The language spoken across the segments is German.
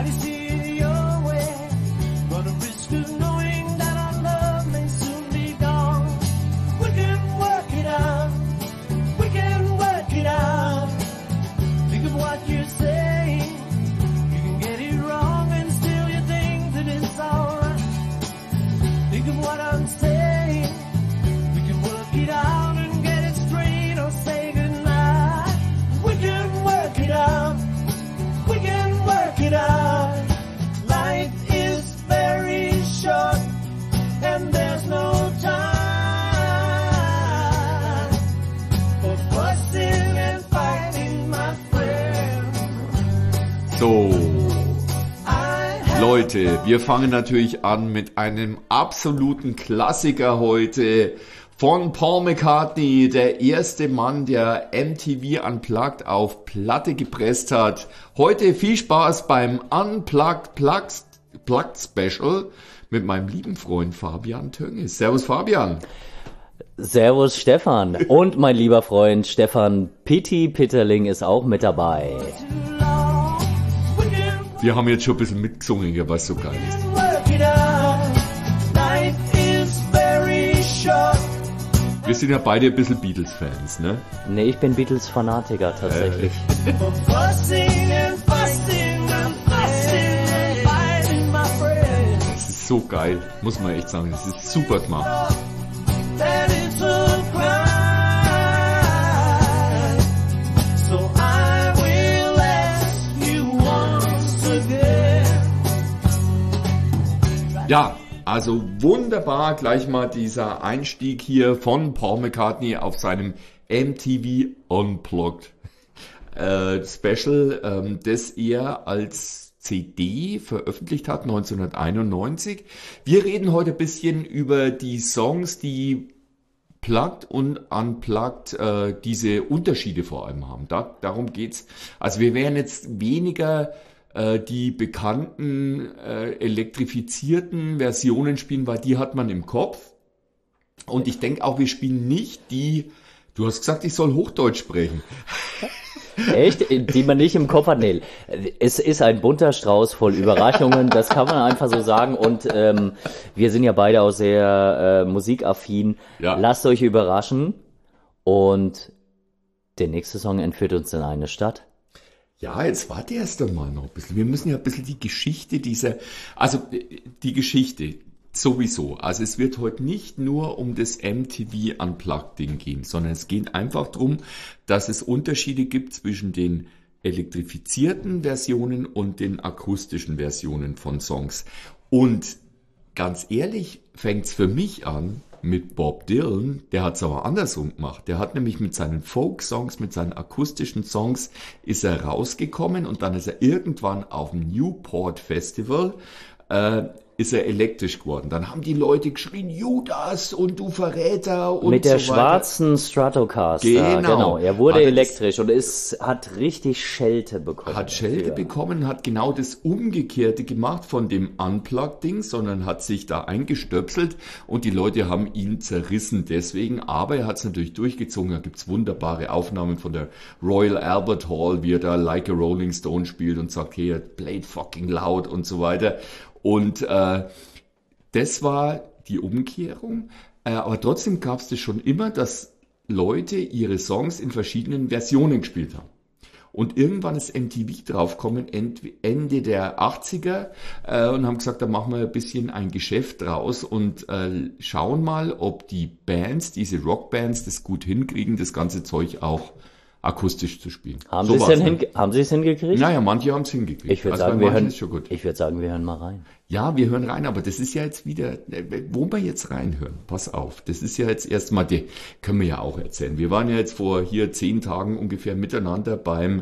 So, Leute, wir fangen natürlich an mit einem absoluten Klassiker heute von Paul McCartney, der erste Mann, der MTV Unplugged auf Platte gepresst hat. Heute viel Spaß beim Unplugged Plugged Special mit meinem lieben Freund Fabian Tönges. Servus Fabian. Servus Stefan und mein lieber Freund Stefan Pitti Pitterling ist auch mit dabei. Wir haben jetzt schon ein bisschen mitgesungen, was so geil ist. Wir sind ja beide ein bisschen Beatles-Fans, ne? Nee, ich bin Beatles-Fanatiker tatsächlich. Das ist so geil, muss man echt sagen. Das ist super gemacht. Ja, also wunderbar gleich mal dieser Einstieg hier von Paul McCartney auf seinem MTV Unplugged Special, das er als CD veröffentlicht hat, 1991. Wir reden heute ein bisschen über die Songs, die Plugged und Unplugged diese Unterschiede vor allem haben. Darum geht's. Also wir werden jetzt weniger die bekannten elektrifizierten Versionen spielen, weil die hat man im Kopf. Und ich denke auch, wir spielen nicht die, du hast gesagt, ich soll Hochdeutsch sprechen. Echt? Die man nicht im Kopf hat? Nee. Es ist ein bunter Strauß voll Überraschungen, das kann man einfach so sagen. Und wir sind ja beide auch sehr musikaffin. Ja. Lasst euch überraschen. Und der nächste Song entführt uns in eine Stadt. Ja, jetzt warte erst einmal noch ein bisschen. Wir müssen ja ein bisschen die Geschichte die Geschichte sowieso. Also es wird heute nicht nur um das MTV Unplugged-Ding gehen, sondern es geht einfach darum, dass es Unterschiede gibt zwischen den elektrifizierten Versionen und den akustischen Versionen von Songs. Und ganz ehrlich fängt's für mich an mit Bob Dylan, der hat's aber andersrum gemacht. Der hat nämlich mit seinen Folk-Songs, mit seinen akustischen Songs ist er rausgekommen und dann ist er irgendwann auf dem Newport Festival ist er elektrisch geworden. Dann haben die Leute geschrien, Judas und du Verräter und so weiter. Mit der schwarzen Stratocaster. Genau. Er wurde elektrisch und es hat richtig Schelte bekommen. Hat Schelte bekommen, hat genau das Umgekehrte gemacht von dem Unplugged-Ding, sondern hat sich da eingestöpselt und die Leute haben ihn zerrissen deswegen. Aber er hat es natürlich durchgezogen. Da gibt's wunderbare Aufnahmen von der Royal Albert Hall, wie er da Like a Rolling Stone spielt und sagt, hey, play it fucking loud und so weiter. Und das war die Umkehrung, aber trotzdem gab es das schon immer, dass Leute ihre Songs in verschiedenen Versionen gespielt haben. Und irgendwann ist MTV draufgekommen, Ende der 80er, und haben gesagt, da machen wir ein bisschen ein Geschäft draus und schauen mal, ob die Bands, diese Rockbands, das gut hinkriegen, das ganze Zeug auch akustisch zu spielen. Haben Sie es hingekriegt? Naja, manche haben es hingekriegt. Ich würde sagen, wir hören mal rein. Ja, wir hören rein, aber das ist ja jetzt wieder, wo wir jetzt reinhören, pass auf, das ist ja jetzt erstmal, können wir ja auch erzählen. Wir waren ja jetzt vor hier 10 Tagen ungefähr miteinander beim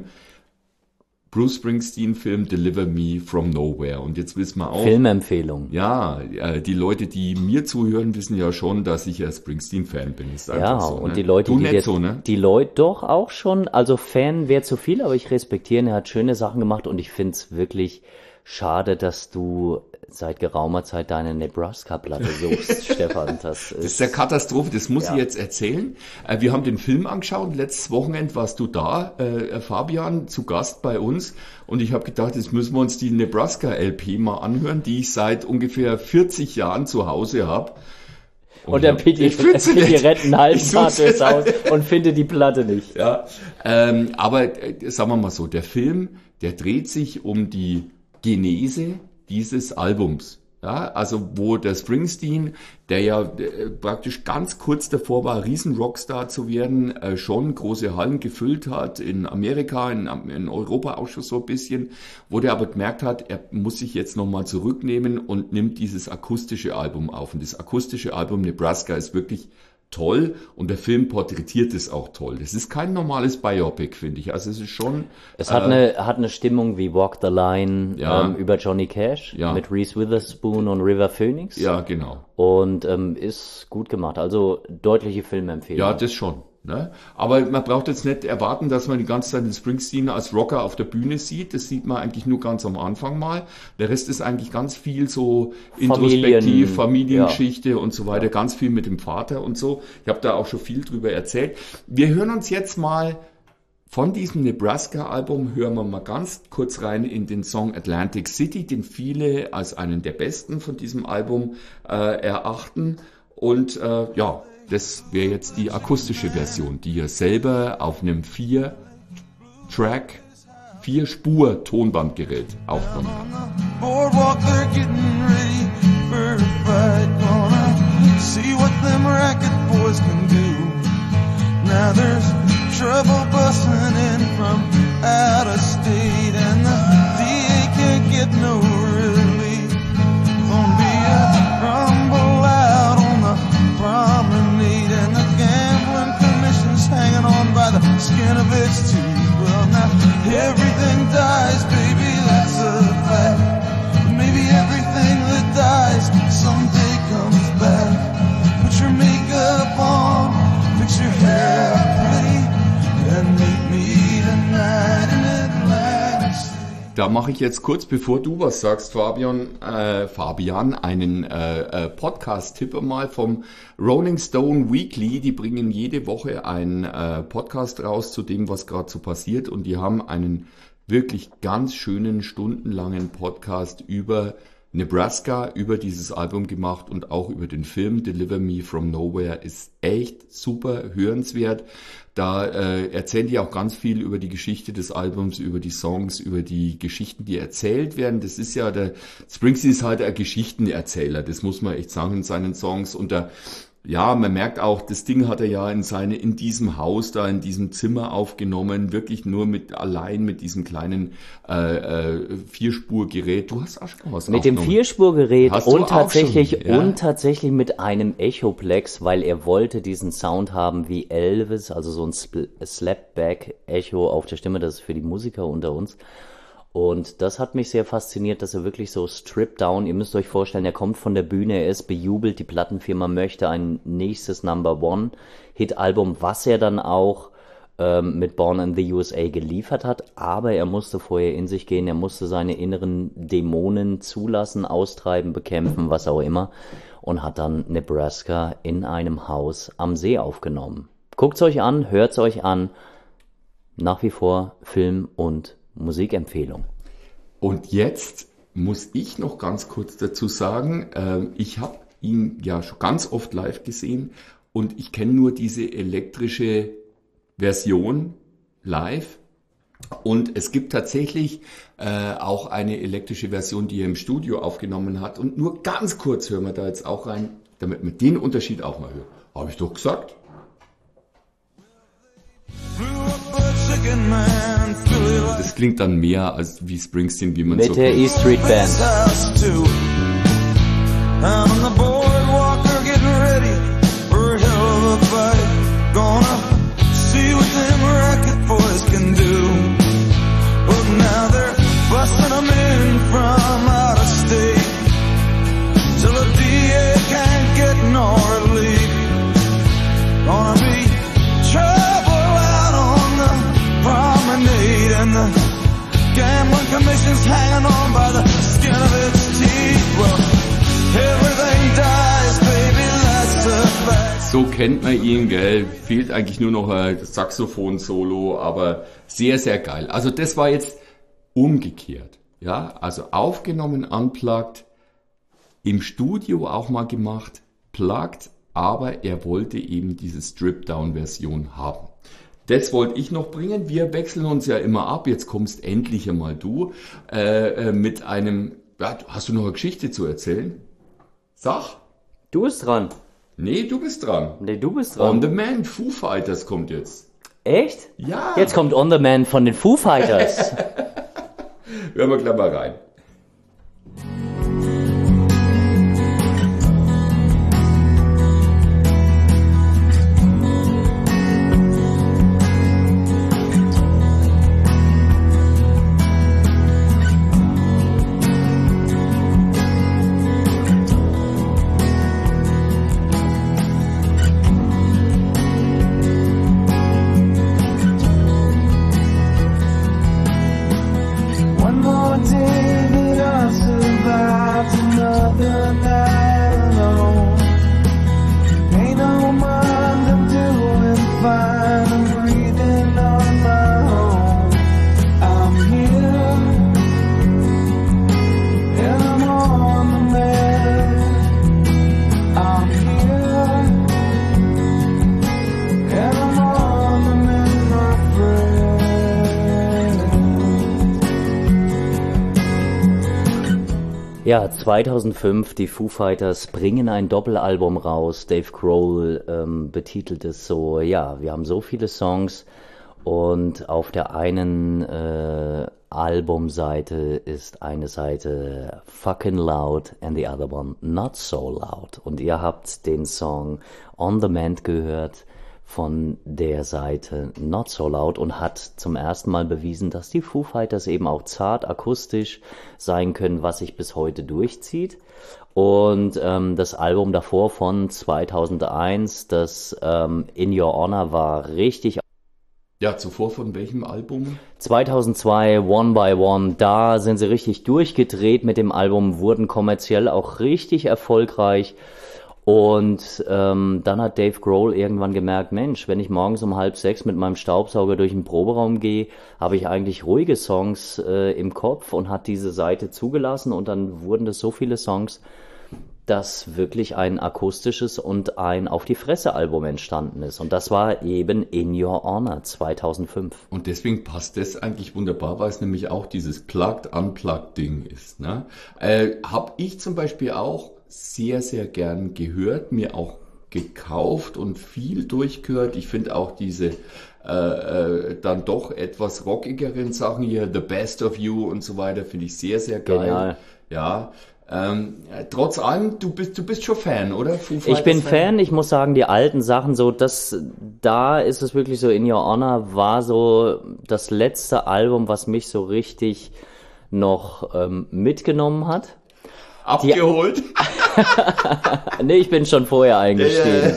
Bruce Springsteen-Film Deliver Me From Nowhere. Und jetzt wissen wir auch... Filmempfehlung. Ja, die Leute, die mir zuhören, wissen ja schon, dass ich ja Springsteen-Fan bin. Ist ja, so, und ne? die Leute, du die nicht so, ne? Die Leute doch auch schon, also Fan wäre zu viel, aber ich respektiere ihn, er hat schöne Sachen gemacht und ich finde es wirklich schade, dass du seit geraumer Zeit deine Nebraska-Platte suchst, Stefan. Das ist eine Katastrophe, das muss ich jetzt erzählen. Wir haben den Film angeschaut, letztes Wochenende warst du da, Fabian, zu Gast bei uns. Und ich habe gedacht, jetzt müssen wir uns die Nebraska-LP mal anhören, die ich seit ungefähr 40 Jahren zu Hause habe. Und der Pitti rennt einen halben Tag durchs Haus und findet die Platte nicht. Ja, aber sagen wir mal so, der Film, der dreht sich um die Genese dieses Albums. Ja, also wo der Springsteen, der ja praktisch ganz kurz davor war, Riesen-Rockstar zu werden, schon große Hallen gefüllt hat, in Amerika, in Europa auch schon so ein bisschen, wo der aber gemerkt hat, er muss sich jetzt nochmal zurücknehmen und nimmt dieses akustische Album auf. Und das akustische Album Nebraska ist wirklich toll und der Film porträtiert es auch toll. Das ist kein normales Biopic, finde ich. Also es ist schon... Es hat eine Stimmung wie Walk the Line über Johnny Cash mit Reese Witherspoon und River Phoenix. Ja, genau. Und ist gut gemacht. Also deutliche Filmempfehlung. Ja, das schon. Ne? Aber man braucht jetzt nicht erwarten, dass man die ganze Zeit den Springsteen als Rocker auf der Bühne sieht. Das sieht man eigentlich nur ganz am Anfang mal. Der Rest ist eigentlich ganz viel so introspektiv, Familiengeschichte und so weiter. Ganz viel mit dem Vater und so. Ich habe da auch schon viel drüber erzählt. Wir hören uns jetzt mal von diesem Nebraska-Album, hören wir mal ganz kurz rein in den Song Atlantic City, den viele als einen der besten von diesem Album erachten. Und das wäre jetzt die akustische Version, die ihr selber auf einem 4-Spur-Tonbandgerät aufgenommen skin of its teeth. Well, now everything dies, baby, that's a fact. Maybe everything that dies someday comes back. Put your makeup on, fix your hair pretty, and meet me tonight in Atlantic City. Da mache ich jetzt kurz, bevor du was sagst, Fabian, einen Podcast-Tipp mal vom Rolling Stone Weekly. Die bringen jede Woche einen Podcast raus zu dem, was gerade so passiert. Und die haben einen wirklich ganz schönen, stundenlangen Podcast über Nebraska, über dieses Album gemacht und auch über den Film Deliver Me From Nowhere. Ist echt super hörenswert. Da erzählen die auch ganz viel über die Geschichte des Albums, über die Songs, über die Geschichten, die erzählt werden. Das ist ja, der Springsteen ist halt ein Geschichtenerzähler, das muss man echt sagen in seinen Songs. Und man merkt auch, das Ding hat er ja in diesem Haus da, in diesem Zimmer aufgenommen, wirklich nur allein mit diesem kleinen 4-Spur-Gerät. Du hast auch schon was mit dem 4-Spur-Gerät und tatsächlich mit einem Echoplex, weil er wollte diesen Sound haben wie Elvis, also so ein Slapback-Echo auf der Stimme, das ist für die Musiker unter uns. Und das hat mich sehr fasziniert, dass er wirklich so stripped down, ihr müsst euch vorstellen, er kommt von der Bühne, er ist bejubelt, die Plattenfirma möchte ein nächstes Number-One-Hit-Album, was er dann auch mit Born in the USA geliefert hat, aber er musste vorher in sich gehen, er musste seine inneren Dämonen zulassen, austreiben, bekämpfen, was auch immer, und hat dann Nebraska in einem Haus am See aufgenommen. Guckt's euch an, hört's euch an, nach wie vor Film und Musikempfehlung. Und jetzt muss ich noch ganz kurz dazu sagen, ich habe ihn ja schon ganz oft live gesehen und ich kenne nur diese elektrische Version live. Und es gibt tatsächlich auch eine elektrische Version, die er im Studio aufgenommen hat. Und nur ganz kurz hören wir da jetzt auch rein, damit man den Unterschied auch mal hört. Habe ich doch gesagt. Das klingt dann mehr als wie Springsteen, wie man mit so der E-Street Band. And the gambling commission's hanging on by the skin of its teeth. Well, everything dies, baby, that's a fact. So kennt man ihn, gell? Fehlt eigentlich nur noch ein Saxophon-Solo, aber sehr, sehr geil. Also das war jetzt umgekehrt. Ja, also aufgenommen, unplugged, im Studio auch mal gemacht, plugged, aber er wollte eben diese Strip-Down-Version haben. Das wollte ich noch bringen. Wir wechseln uns ja immer ab. Jetzt kommst endlich einmal du mit einem... Ja, hast du noch eine Geschichte zu erzählen? Sag. Du bist dran. Nee, du bist dran. Nee, du bist dran. On the Man, Foo Fighters kommt jetzt. Echt? Ja. Jetzt kommt On the Man von den Foo Fighters. Hören wir gleich mal rein. One more day that I survived another night alone. Ain't no mind, I'm doing fine, I'm breathing on my own. I'm here, and I'm on the mend. I'm here, and I'm on the mend, my friend. Ja, 2005, die Foo Fighters bringen ein Doppelalbum raus. Dave Grohl betitelt es so, ja, wir haben so viele Songs und auf der einen Albumseite ist eine Seite Fucking Loud and the other one Not So Loud. Und ihr habt den Song On the Mend gehört von der Seite Not So Loud und hat zum ersten Mal bewiesen, dass die Foo Fighters eben auch zart akustisch sein können, was sich bis heute durchzieht. Und das Album davor von 2001, das In Your Honor, war richtig. Ja, zuvor von welchem Album? 2002 One by One, da sind sie richtig durchgedreht mit dem Album, wurden kommerziell auch richtig erfolgreich. Und dann hat Dave Grohl irgendwann gemerkt, Mensch, wenn ich morgens um 5:30 mit meinem Staubsauger durch den Proberaum gehe, habe ich eigentlich ruhige Songs im Kopf, und hat diese Seite zugelassen, und dann wurden das so viele Songs, dass wirklich ein akustisches und ein Auf die Fresse Album entstanden ist. Und das war eben In Your Honor 2005. Und deswegen passt das eigentlich wunderbar, weil es nämlich auch dieses Plugged-Unplugged-Ding ist. Ne? Hab ich zum Beispiel auch sehr, sehr gern gehört, mir auch gekauft und viel durchgehört. Ich finde auch diese dann doch etwas rockigeren Sachen hier, The Best of You und so weiter, finde ich sehr, sehr geil. Genial. Ja. Trotz allem, du bist schon Fan, oder? Foo Fighters Ich bin Fan, ich muss sagen, die alten Sachen, so da ist es wirklich so, In Your Honor war so das letzte Album, was mich so richtig noch mitgenommen hat. Abgeholt? Nee, ich bin schon vorher eingestiegen.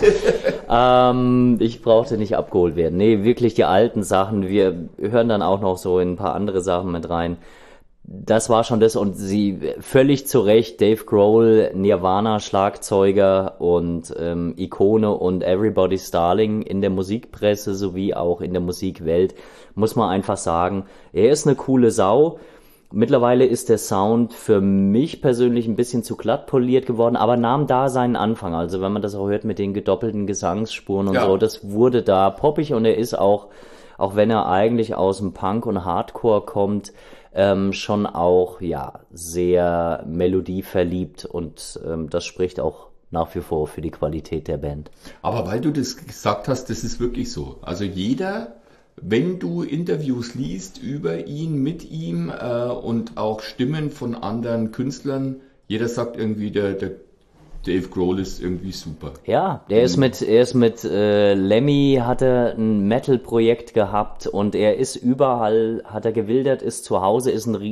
Ich brauchte nicht abgeholt werden. Nee, wirklich die alten Sachen. Wir hören dann auch noch so in ein paar andere Sachen mit rein. Das war schon das, und sie völlig zu Recht, Dave Grohl, Nirvana Schlagzeuger und Ikone und Everybody's Darling in der Musikpresse sowie auch in der Musikwelt, muss man einfach sagen, er ist eine coole Sau. Mittlerweile ist der Sound für mich persönlich ein bisschen zu glatt poliert geworden, aber nahm da seinen Anfang. Also wenn man das auch hört mit den gedoppelten Gesangsspuren und so, das wurde da poppig, und er ist auch wenn er eigentlich aus dem Punk und Hardcore kommt, schon auch, ja, sehr melodieverliebt, und das spricht auch nach wie vor für die Qualität der Band. Aber weil du das gesagt hast, das ist wirklich so. Also jeder, wenn du Interviews liest über ihn, mit ihm und auch Stimmen von anderen Künstlern, jeder sagt irgendwie, der Dave Grohl ist irgendwie super. Ja, er ist mit Lemmy, hat er ein Metal-Projekt gehabt, und er ist überall, hat er gewildert, ist zu Hause, ist ein riesen Musikfan auch, und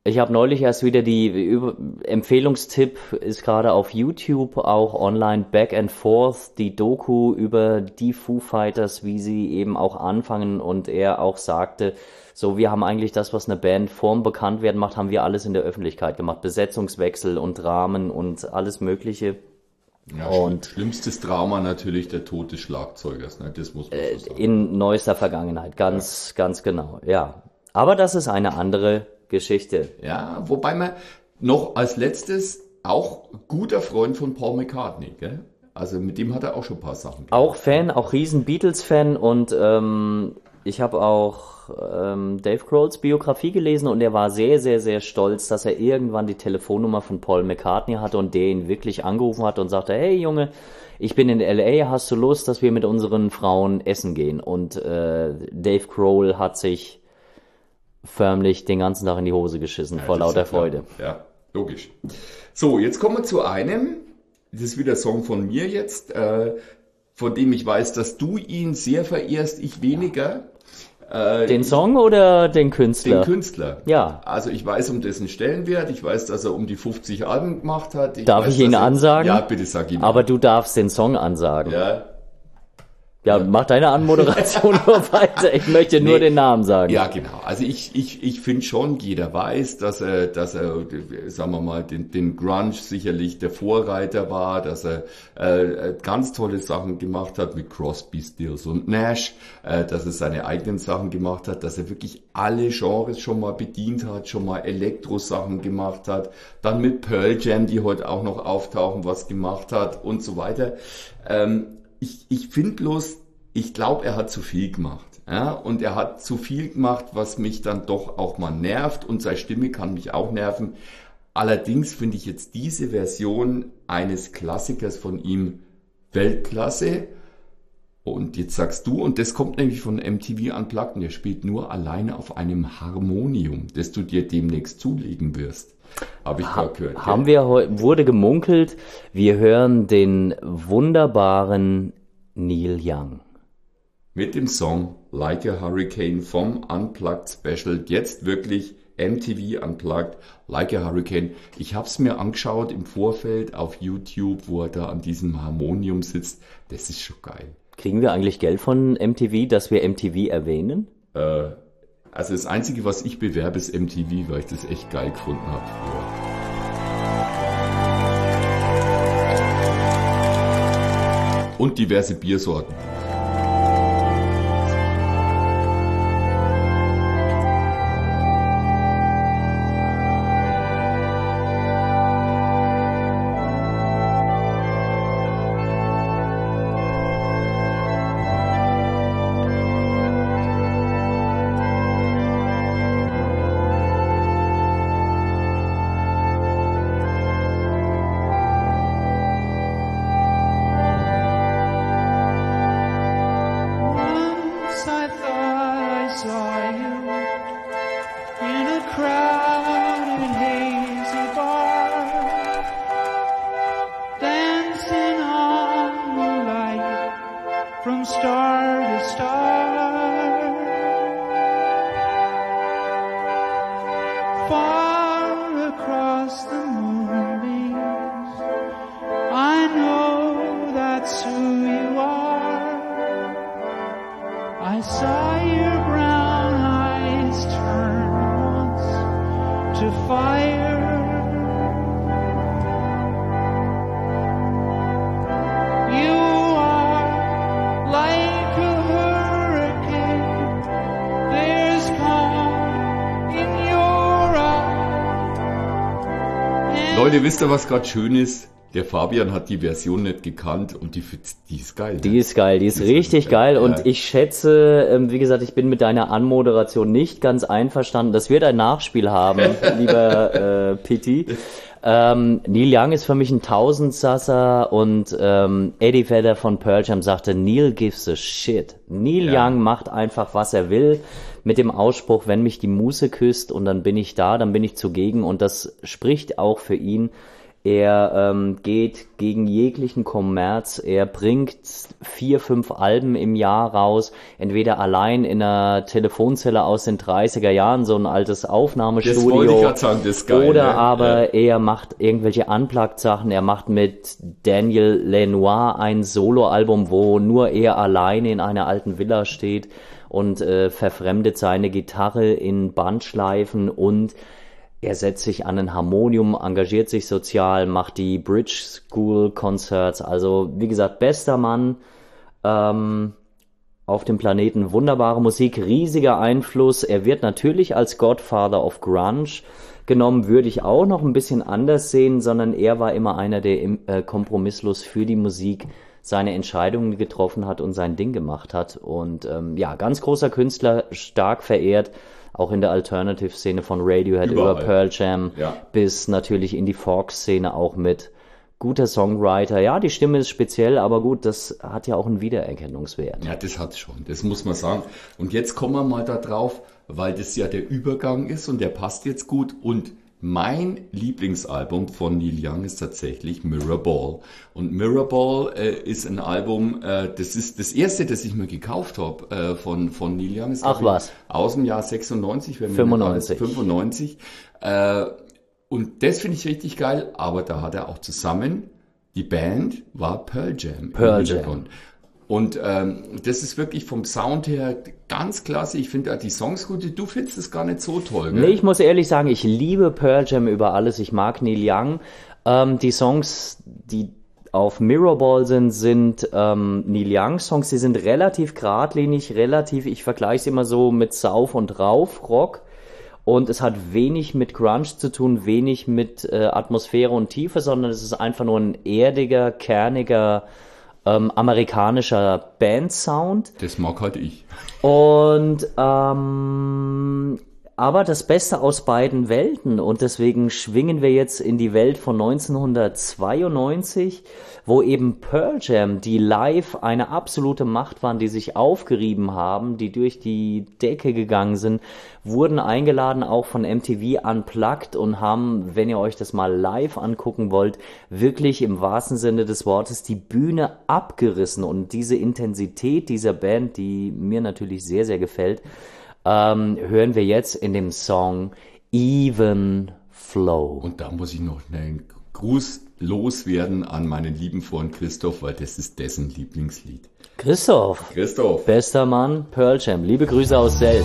Ich habe neulich erst wieder Empfehlungstipp ist gerade auf YouTube auch online Back and Forth, die Doku über die Foo Fighters, wie sie eben auch anfangen und er auch sagte, so wir haben eigentlich das, was eine Band vorm Bekanntwerden macht, haben wir alles in der Öffentlichkeit gemacht, Besetzungswechsel und Rahmen und alles Mögliche. Ja, Und schlimmstes Drama natürlich der Tod des Schlagzeugers, ne? Das muss man so sagen. in neuester Vergangenheit, ganz genau, ja. Aber das ist eine andere Geschichte. Ja, wobei man noch als letztes auch guter Freund von Paul McCartney, gell? Also mit dem hat er auch schon ein paar Sachen gemacht. Auch Fan, auch riesen Beatles-Fan und ich habe auch Dave Grohls Biografie gelesen und er war sehr, sehr, sehr stolz, dass er irgendwann die Telefonnummer von Paul McCartney hatte und der ihn wirklich angerufen hat und sagte, hey Junge, ich bin in L.A., hast du Lust, dass wir mit unseren Frauen essen gehen? Und Dave Grohl hat sich förmlich den ganzen Tag in die Hose geschissen vor das ist lauter ja klar. Freude. Ja, logisch. So, jetzt kommen wir zu einem, das ist wieder ein Song von mir jetzt, von dem ich weiß, dass du ihn sehr verehrst, ich weniger. Den Song oder den Künstler? Den Künstler. Ja. Also ich weiß um dessen Stellenwert, ich weiß, dass er um die 50 Alben gemacht hat. Darf weiß, ich ihn dass er- ansagen? Ja, bitte sag ihn. Aber du darfst den Song ansagen. Ja, Ja, mach deine Anmoderation nur weiter. Ich möchte nur Nee. den Namen sagen. ja, genau. Also ich finde schon, jeder weiß, dass er, sagen wir mal, den Grunge sicherlich der Vorreiter war, dass er ganz tolle Sachen gemacht hat mit Crosby, Stills und Nash, dass er seine eigenen Sachen gemacht hat, dass er wirklich alle Genres schon mal bedient hat, schon mal Elektro-Sachen gemacht hat, dann mit Pearl Jam, die heute auch noch auftauchen, was gemacht hat und so weiter. Ich finde bloß, ich glaube, er hat zu viel gemacht. Ja? Und er hat zu viel gemacht, was mich dann doch auch mal nervt. Und seine Stimme kann mich auch nerven. Allerdings finde ich jetzt diese Version eines Klassikers von ihm Weltklasse. Und jetzt sagst du, und das kommt nämlich von MTV Unplugged, und er spielt nur alleine auf einem Harmonium, das du dir demnächst zulegen wirst. Habe ich gerade gehört. Haben wir wurde gemunkelt, wir hören den wunderbaren Neil Young. Mit dem Song Like a Hurricane vom Unplugged Special. Jetzt wirklich MTV Unplugged, Like a Hurricane. Ich habe es mir angeschaut im Vorfeld auf YouTube, wo er da an diesem Harmonium sitzt. Das ist schon geil. Kriegen wir eigentlich Geld von MTV, dass wir MTV erwähnen? Also das Einzige, was ich bewerbe, ist MTV, weil ich das echt geil gefunden habe früher. Und diverse Biersorten. Once I thought I saw you in a crowded, hazy bar, dancing on the light from star to star. Far across the moonbeams, I know that's who you are. I saw your brown eyes turn once to fire. You are like a hurricane. There's calm in your eyes. Leute, wisst ihr, was gerade schön ist? Der Fabian hat die Version nicht gekannt und die ist geil. Die ist geil, die ist richtig geil und ja. ich schätze, wie gesagt, ich bin mit deiner Anmoderation nicht ganz einverstanden. Das wird ein Nachspiel haben, lieber Pitti. Neil Young ist für mich ein Tausendsasser und Eddie Vedder von Pearl Jam sagte, Neil gives a shit. Neil Ja. Young macht einfach, was er will, mit dem Ausspruch, wenn mich die Muse küsst und dann bin ich da, dann bin ich zugegen und das spricht auch für ihn. Er geht gegen jeglichen Kommerz. Er bringt 4, 5 Alben im Jahr raus, entweder allein in einer Telefonzelle aus den 30er Jahren, so ein altes Aufnahmestudio. Das wollte ich gerade sagen, das ist geil. Oder ne? aber er macht irgendwelche Unplugged-Sachen. Er macht mit Daniel Lanois ein Soloalbum, wo nur er alleine in einer alten Villa steht und verfremdet seine Gitarre in Bandschleifen und er setzt sich an ein Harmonium, engagiert sich sozial, macht die Bridge School Concerts. Also wie gesagt, bester Mann auf dem Planeten. Wunderbare Musik, riesiger Einfluss. Er wird natürlich als Godfather of Grunge genommen, würde ich auch noch ein bisschen anders sehen, sondern er war immer einer, der kompromisslos für die Musik seine Entscheidungen getroffen hat und sein Ding gemacht hat. Und ja, ganz großer Künstler, stark verehrt. Auch in der Alternative-Szene von Radiohead Überall. über Pearl Jam Ja. bis natürlich in die Folk-Szene auch mit. Guter Songwriter. Ja, die Stimme ist speziell, aber gut, das hat ja auch einen Wiedererkennungswert. Ja, das hat's schon, das muss man sagen. Und jetzt kommen wir mal da drauf, weil das ja der Übergang ist und der passt jetzt gut. Und mein Lieblingsalbum von Neil Young ist tatsächlich Mirrorball. Und Mirrorball ist ein Album, das ist das erste, das ich mir gekauft habe von Neil Young. Ist, Ach was. Aus dem Jahr 96. 95. 95. Und das finde ich richtig geil, aber da hat er auch zusammen, die Band war Pearl Jam. Pearl im Jam. Hintergrund. Und das ist wirklich vom Sound her ganz klasse. Ich finde die Songs gut. Du findest es gar nicht so toll, gell? Nee, ich muss ehrlich sagen, ich liebe Pearl Jam über alles. Ich mag Neil Young. Die Songs, die auf Mirrorball sind Neil Young Songs, die sind relativ geradlinig, ich vergleiche es immer so mit Sauf und Rauf Rock. Und es hat wenig mit Grunge zu tun, wenig mit Atmosphäre und Tiefe, sondern es ist einfach nur ein erdiger, kerniger, amerikanischer Bandsound. Das mag halt ich. Und aber das Beste aus beiden Welten und deswegen schwingen wir jetzt in die Welt von 1992, wo eben Pearl Jam, die live eine absolute Macht waren, die sich aufgerieben haben, die durch die Decke gegangen sind, wurden eingeladen auch von MTV Unplugged und haben, wenn ihr euch das mal live angucken wollt, wirklich im wahrsten Sinne des Wortes die Bühne abgerissen und diese Intensität dieser Band, die mir natürlich sehr, sehr gefällt, hören wir jetzt in dem Song Even Flow. Und da muss ich noch einen Gruß loswerden an meinen lieben Freund Christoph, weil das ist dessen Lieblingslied. Christoph, bester Mann, Pearl Jam. Liebe Grüße aus Selb.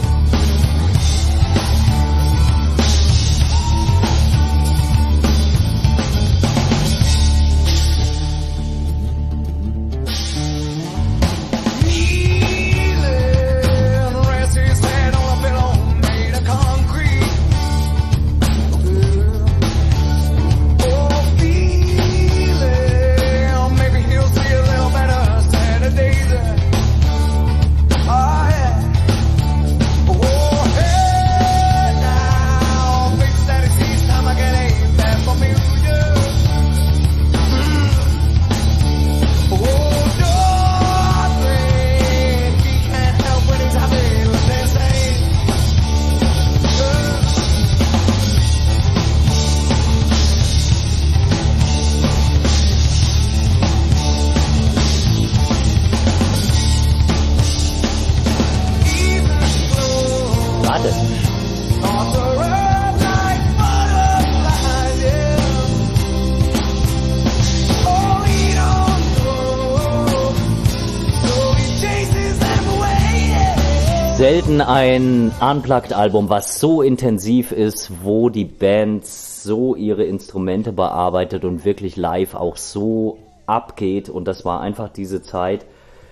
Selten ein Unplugged-Album, was so intensiv ist, wo die Band so ihre Instrumente bearbeitet und wirklich live auch so abgeht. Und das war einfach diese Zeit,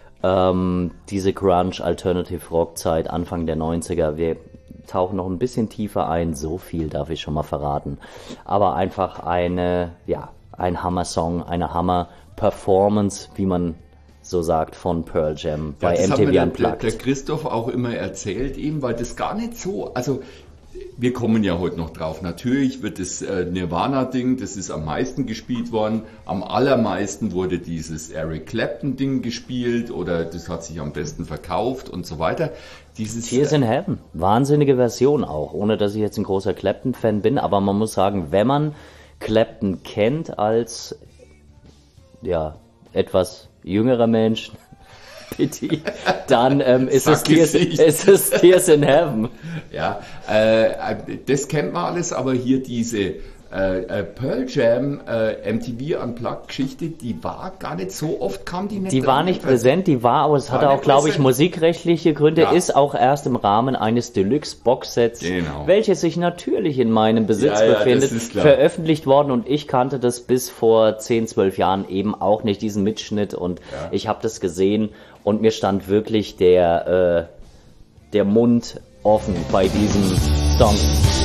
diese Grunge-Alternative-Rock-Zeit, Anfang der 90er. Wir tauchen noch ein bisschen tiefer ein, so viel darf ich schon mal verraten. Aber einfach ein Hammer-Song, eine Hammer-Performance, wie man so sagt, von Pearl Jam bei das MTV hat mir Unplugged. der Christoph auch immer erzählt eben, weil das gar nicht so, also wir kommen ja heute noch drauf. Natürlich wird das Nirvana-Ding, das ist am meisten gespielt worden. Am allermeisten wurde dieses Eric Clapton-Ding gespielt oder das hat sich am besten verkauft und so weiter. Dieses Tears in Heaven, wahnsinnige Version auch, ohne dass ich jetzt ein großer Clapton-Fan bin, aber man muss sagen, wenn man Clapton kennt als ja etwas jüngerer Mensch, Pity, dann ist es Tears in Heaven. Ja, das kennt man alles, aber hier diese Pearl Jam MTV Unplugged Geschichte, die war gar nicht so oft, kam die nicht. Die war nicht präsent, aber es hatte auch, glaube ich, musikrechtliche Gründe, ist auch erst im Rahmen eines Deluxe-Box-Sets, welches sich natürlich in meinem Besitz befindet, veröffentlicht worden, und ich kannte das bis vor 10, 12 Jahren eben auch nicht, diesen Mitschnitt, und ich habe das gesehen und mir stand wirklich der Mund offen bei diesem Song.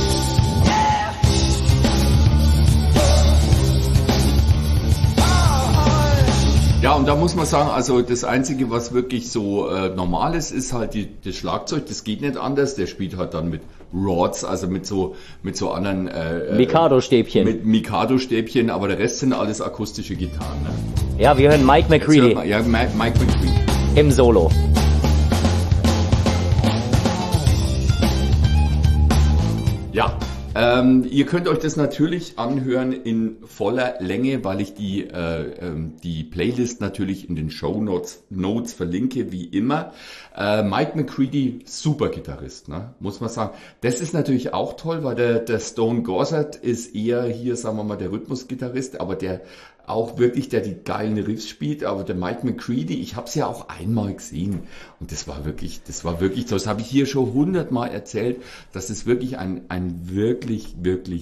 Ja, und da muss man sagen, also das Einzige, was wirklich so normal ist halt das Schlagzeug, das geht nicht anders. Der spielt halt dann mit Rods, also mit so anderen Mikado-Stäbchen. Mit Mikado-Stäbchen, aber der Rest sind alles akustische Gitarren. Ne? Ja, wir hören Mike McCready. Mike McCready. Im Solo. Ja. Ihr könnt euch das natürlich anhören in voller Länge, weil ich die Playlist natürlich in den Shownotes verlinke, wie immer. Mike McCready, super Gitarrist, ne? Muss man sagen. Das ist natürlich auch toll, weil der Stone Gossard ist eher hier, sagen wir mal, der Rhythmusgitarrist, aber der auch wirklich, der die geilen Riffs spielt, aber der Mike McCready, ich habe es ja auch einmal gesehen und das war wirklich toll. Das habe ich hier schon 100-mal erzählt, dass es wirklich ein wirklich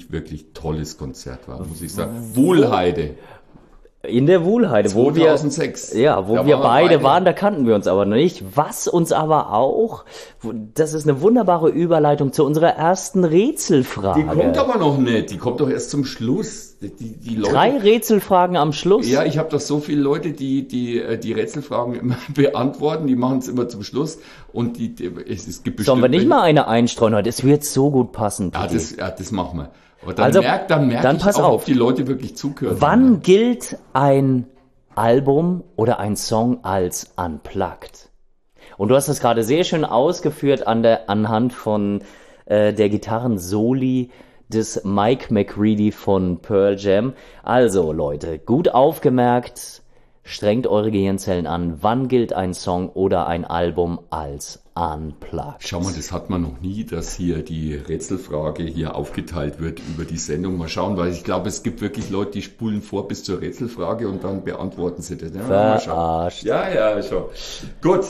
tolles Konzert war, muss ich sagen. Wuhlheide. In der Wuhlheide, 2006. Wo wir beide waren, da kannten wir uns aber noch nicht. Was uns aber auch, das ist eine wunderbare Überleitung zu unserer ersten Rätselfrage. Die kommt aber noch nicht, die kommt doch erst zum Schluss. Die Leute, 3 Rätselfragen am Schluss? Ja, ich habe doch so viele Leute, die Rätselfragen immer beantworten, die machen es immer zum Schluss. Und es gibt bestimmt. Sollen wir nicht mal eine einstreuen heute? Es wird so gut passen. Das machen wir. Aber dann merkt ich auch, ob die Leute wirklich zuhören. Wann gilt ein Album oder ein Song als unplugged? Und du hast das gerade sehr schön ausgeführt anhand von der Gitarren-Soli des Mike McCready von Pearl Jam. Also Leute, gut aufgemerkt, strengt eure Gehirnzellen an. Wann gilt ein Song oder ein Album als unplugged? Schau mal, das hat man noch nie, dass hier die Rätselfrage hier aufgeteilt wird über die Sendung. Mal schauen, weil ich glaube, es gibt wirklich Leute, die spulen vor bis zur Rätselfrage und dann beantworten sie das. Ja, verarscht. Ja, schon. Gut.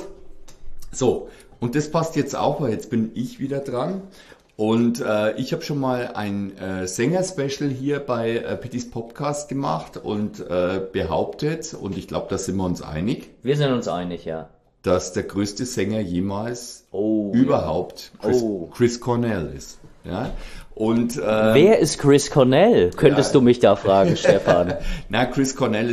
So, und das passt jetzt auch, weil jetzt bin ich wieder dran. Und ich habe schon mal ein Sänger-Special hier bei Pittys Podcast gemacht und behauptet, und ich glaube, da sind wir uns einig. Wir sind uns einig, ja. Dass der größte Sänger jemals überhaupt Chris Cornell ist. Ja? Und, wer ist Chris Cornell? Könntest du mich da fragen, Stefan? Na, Chris Cornell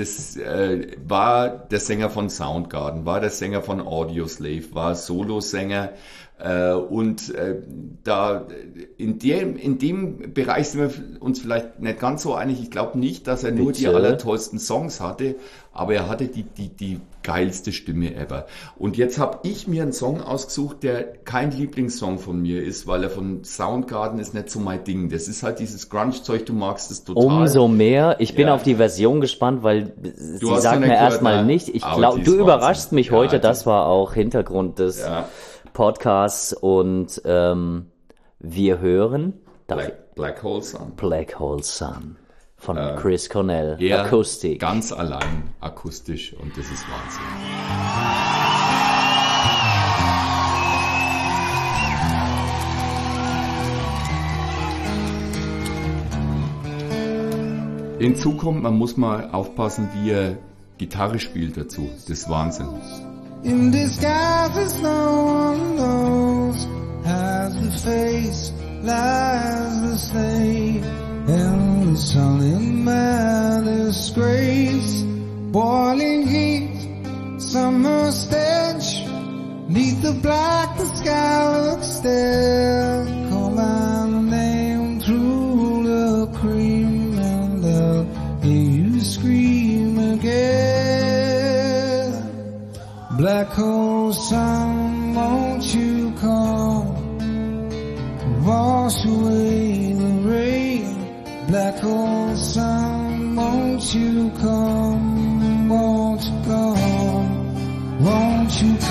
war der Sänger von Soundgarden, war der Sänger von Audioslave, war Solosänger. Und da in dem Bereich sind wir uns vielleicht nicht ganz so einig. Ich glaube nicht, dass er nur die allertollsten Songs hatte, aber er hatte die geilste Stimme ever. Und jetzt habe ich mir einen Song ausgesucht, der kein Lieblingssong von mir ist, weil er von Soundgarden ist nicht so mein Ding. Das ist halt dieses Grunge-Zeug, du magst es total. Umso mehr. Ich bin auf die Version gespannt, weil sie sagt mir erstmal nicht. Ich glaube, du überraschst mich heute. Das war auch Hintergrund des Podcasts, und wir hören Black Hole Sun. Black Hole Sun von Chris Cornell. Akustik. Ganz allein akustisch, und das ist Wahnsinn. Hinzu kommt, man muss mal aufpassen, wie er Gitarre spielt dazu. Das ist Wahnsinn. In disguises no one knows, has the face, lies the same, and the sun in my disgrace, boiling heat, summer stench, neath the black the sky looks stare, call my name through the cream, and I'll hear you scream again. Black hole sun, won't you come, wash away the rain, black hole won't you come, won't you come, won't you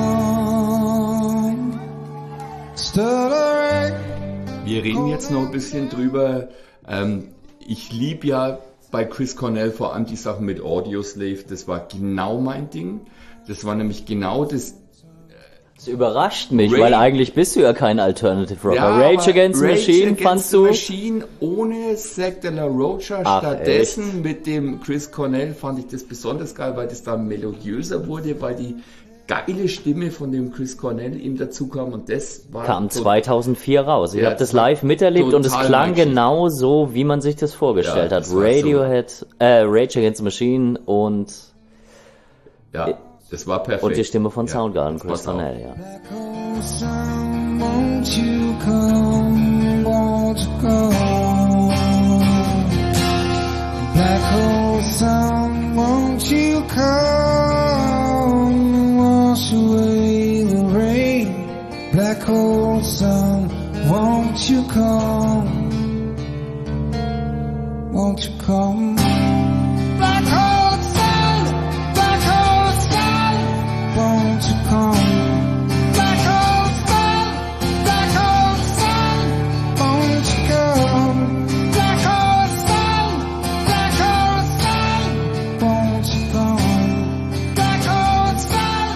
come, stuttering. Wir reden jetzt noch ein bisschen drüber. Ich liebe ja bei Chris Cornell vor allem die Sachen mit Audioslave. Das war genau mein Ding. Das war nämlich genau das. Das überrascht mich, weil eigentlich bist du ja kein Alternative Rocker. Ja, Rage Against the Machine fandst du? Rage Against the Machine ohne Zack de la Rocha. Stattdessen echt? Mit dem Chris Cornell fand ich das besonders geil, weil das dann melodiöser wurde, weil die geile Stimme von dem Chris Cornell ihm dazu kam und das war... Kam 2004 raus. Ich habe das live miterlebt und es klang genau so, wie man sich das vorgestellt hat. Radiohead, so. Rage Against the Machine und... Ja, das war perfekt. Und die Stimme von Soundgarden, Chris Cornell, ja. Black hole sun, won't you come, wash away the rain. Black hole sun, won't you come, won't you come. Black hole sun, won't you come. Black hole sun, won't you come. Black hole sun, won't you come. Black hole sun,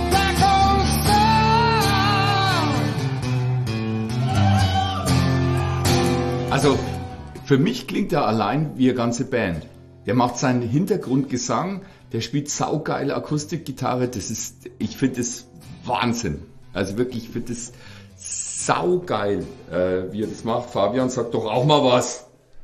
Also, für mich klingt er allein wie eine ganze Band. Der macht seinen Hintergrundgesang, der spielt saugeile Akustikgitarre, ich finde das Wahnsinn. Also wirklich, ich finde das saugeil, wie er das macht. Fabian, sag doch auch mal was.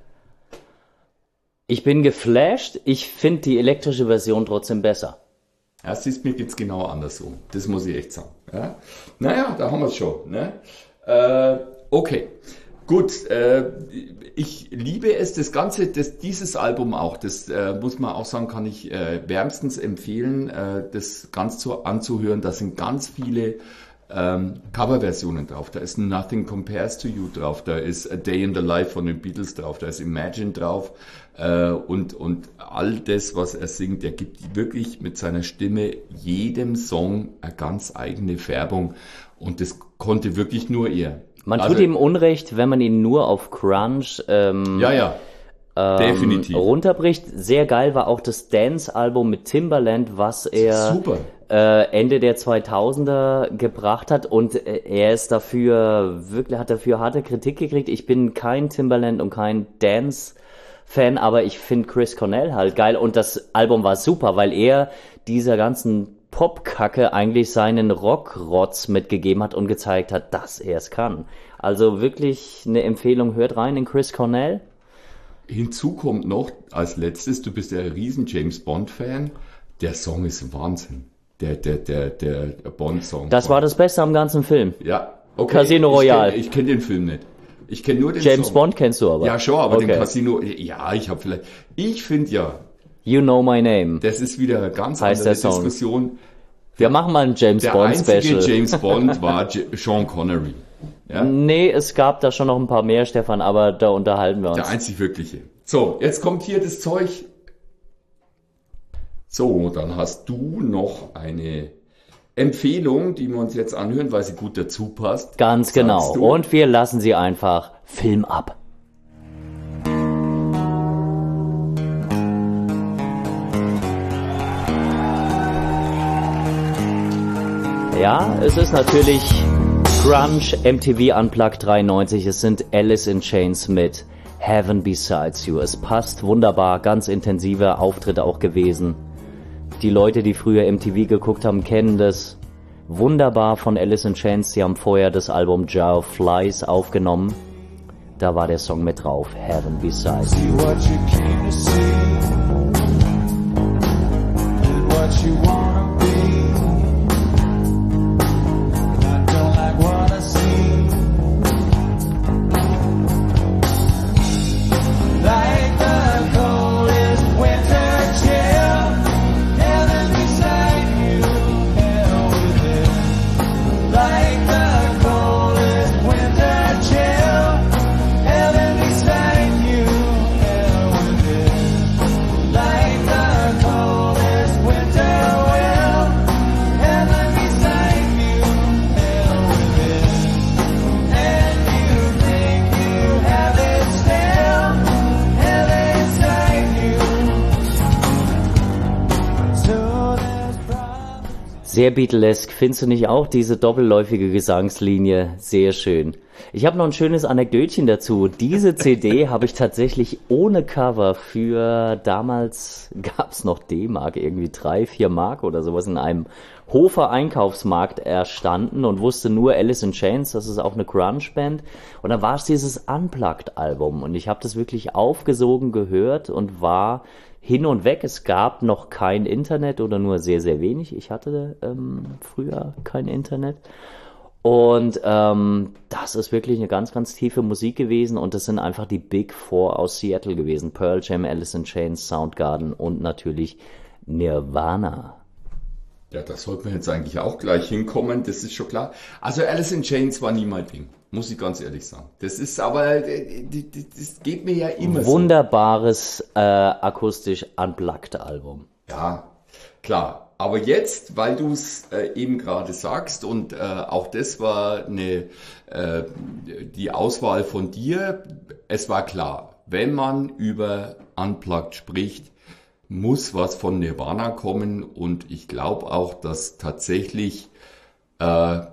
Ich bin geflasht, ich finde die elektrische Version trotzdem besser. Ja, siehst, mir geht's genau andersrum. Das muss ich echt sagen. Ja? Naja, da haben wir es schon. Ne? Okay. Gut, ich liebe es, dieses Album auch, das muss man auch sagen, kann ich wärmstens empfehlen, das ganz anzuhören. Da sind ganz viele Coverversionen drauf. Da ist Nothing Compares to You drauf, da ist A Day in the Life von den Beatles drauf, da ist Imagine drauf und all das, was er singt, er gibt wirklich mit seiner Stimme jedem Song eine ganz eigene Färbung und das konnte wirklich nur er. Man tut ihm Unrecht, wenn man ihn nur auf Grunge definitiv runterbricht. Sehr geil war auch das Dance-Album mit Timbaland, was er Ende der 2000er gebracht hat und er ist hat dafür harte Kritik gekriegt. Ich bin kein Timbaland und kein Dance-Fan, aber ich finde Chris Cornell halt geil und das Album war super, weil er dieser ganzen Popkacke eigentlich seinen Rockrotz mitgegeben hat und gezeigt hat, dass er es kann. Also wirklich eine Empfehlung, hört rein in Chris Cornell. Hinzu kommt noch als letztes, du bist ja ein riesen James Bond-Fan, der Song ist Wahnsinn. Der Bond-Song. Das war das Beste am ganzen Film. Ja, okay. Casino Royale. Ich kenn den Film nicht. Ich kenne nur den James Song. Bond kennst du aber. Ja, schon, aber den Casino, ich finde ja, You Know My Name. Das ist wieder eine ganz andere Diskussion. Wir machen mal ein James Bond Special. Der einzige James Bond war Sean Connery. Ja? Nee, es gab da schon noch ein paar mehr, Stefan, aber da unterhalten wir uns. Der einzig wirkliche. So, jetzt kommt hier das Zeug. So, dann hast du noch eine Empfehlung, die wir uns jetzt anhören, weil sie gut dazu passt. Ganz genau. Und wir lassen sie einfach Film ab. Ja, es ist natürlich Grunge, MTV Unplugged 93, es sind Alice in Chains mit Heaven Besides You. Es passt wunderbar, ganz intensiver Auftritt auch gewesen. Die Leute, die früher MTV geguckt haben, kennen das wunderbar von Alice in Chains. Sie haben vorher das Album Jar of Flies aufgenommen. Da war der Song mit drauf, Heaven Besides You. Sehr Beatlesque, findest du nicht auch? Diese doppelläufige Gesangslinie, sehr schön. Ich habe noch ein schönes Anekdötchen dazu. Diese CD habe ich tatsächlich ohne Cover für, damals gab's noch D-Mark, irgendwie 3-4 Mark oder sowas, in einem Hofer Einkaufsmarkt erstanden und wusste nur Alice in Chains, das ist auch eine Grunge-Band. Und dann war es dieses Unplugged-Album und ich habe das wirklich aufgesogen gehört und war hin und weg. Es gab noch kein Internet oder nur sehr, sehr wenig. Ich hatte früher kein Internet. Und das ist wirklich eine ganz, ganz tiefe Musik gewesen und das sind einfach die Big Four aus Seattle gewesen. Pearl Jam, Alice in Chains, Soundgarden und natürlich Nirvana. Ja, da sollten wir jetzt eigentlich auch gleich hinkommen, das ist schon klar. Also Alice in Chains war nie mein Ding, muss ich ganz ehrlich sagen. Das ist aber, das geht mir ja immer Wunderbares akustisch unplugged Album. Ja, klar. Aber jetzt, weil du es eben gerade sagst und auch das war die Auswahl von dir, es war klar, wenn man über Unplugged spricht, muss was von Nirvana kommen und ich glaube auch, dass tatsächlich das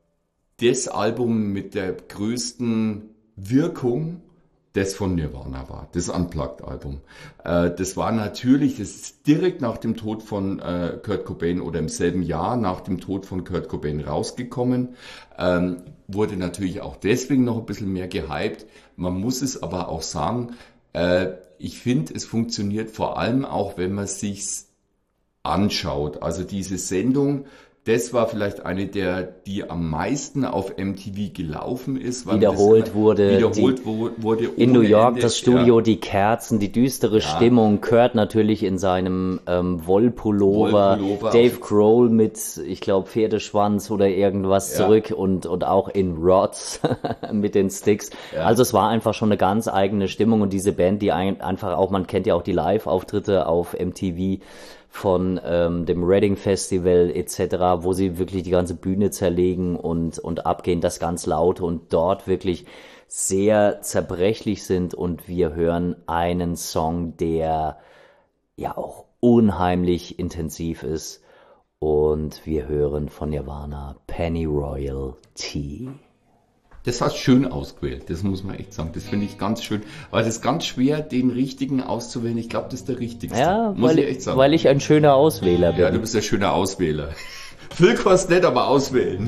Album mit der größten Wirkung das von Nirvana war, das Unplugged-Album. Das war natürlich, das ist direkt nach dem Tod von Kurt Cobain oder im selben Jahr nach dem Tod von Kurt Cobain rausgekommen, wurde natürlich auch deswegen noch ein bisschen mehr gehypt. Man muss es aber auch sagen, ich finde, es funktioniert vor allem auch, wenn man sich's anschaut. Also diese Sendung, das war vielleicht eine die am meisten auf MTV gelaufen ist. Weil Wiederholt wurde in New York Ende, das Studio, ja. Die Kerzen, die düstere Stimmung, Kurt natürlich in seinem Wollpullover, Dave Grohl mit, ich glaube, Pferdeschwanz oder irgendwas zurück und auch in Rods mit den Sticks. Ja. Also es war einfach schon eine ganz eigene Stimmung und diese Band, die einfach auch, man kennt ja auch die Live-Auftritte auf MTV, von dem Reading Festival etc., wo sie wirklich die ganze Bühne zerlegen und abgehen, das ganz laut und dort wirklich sehr zerbrechlich sind und wir hören einen Song, der ja auch unheimlich intensiv ist und wir hören von Nirvana Pennyroyal Tea. Das hast schön ausgewählt, das muss man echt sagen. Das finde ich ganz schön. Aber das ist ganz schwer, den richtigen auszuwählen. Ich glaube, das ist der richtigste. Ja, muss ich echt sagen. Weil ich ein schöner Auswähler bin. Ja, du bist ein schöner Auswähler. Phil kannst nicht, aber auswählen.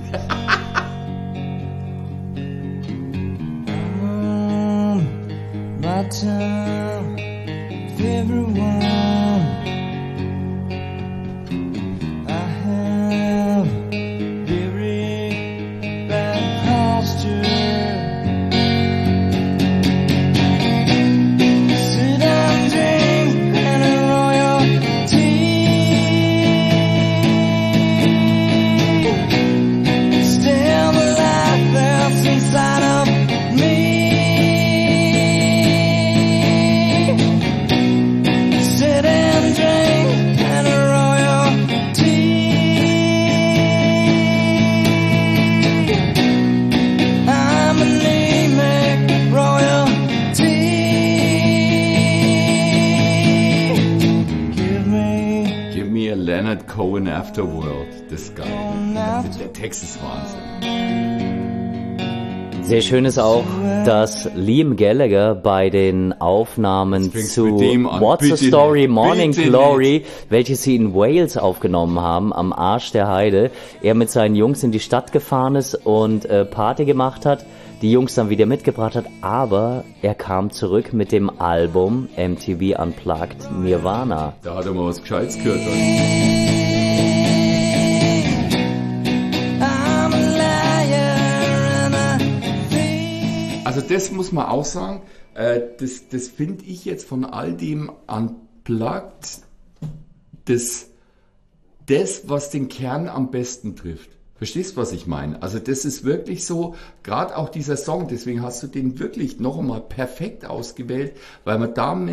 My time with everyone. I have very bad posture. Sit and drink and royal tea. Still the life that's inside of me. Sit and drink and royal tea. I'm anemic royalty. Give me a Leonard Cohen Afterworld. Das ist geil. Der Text ist Wahnsinn. Sehr schön ist auch, dass Liam Gallagher bei den Aufnahmen Jetzt fängst zu mit dem an. What's the Bitte Story nicht. Morning Bitte Glory, welches sie in Wales aufgenommen haben, am Arsch der Heide, er mit seinen Jungs in die Stadt gefahren ist und Party gemacht hat, die Jungs dann wieder mitgebracht hat, aber er kam zurück mit dem Album MTV Unplugged Nirvana. Da hat er mal was Gescheites gehört. I'm a liar and a thief. Also das muss man auch sagen, das finde ich jetzt von all dem Unplugged, das, was den Kern am besten trifft. Verstehst du, was ich meine? Also das ist wirklich so, gerade auch dieser Song, deswegen hast du den wirklich noch einmal perfekt ausgewählt, weil man da merkt,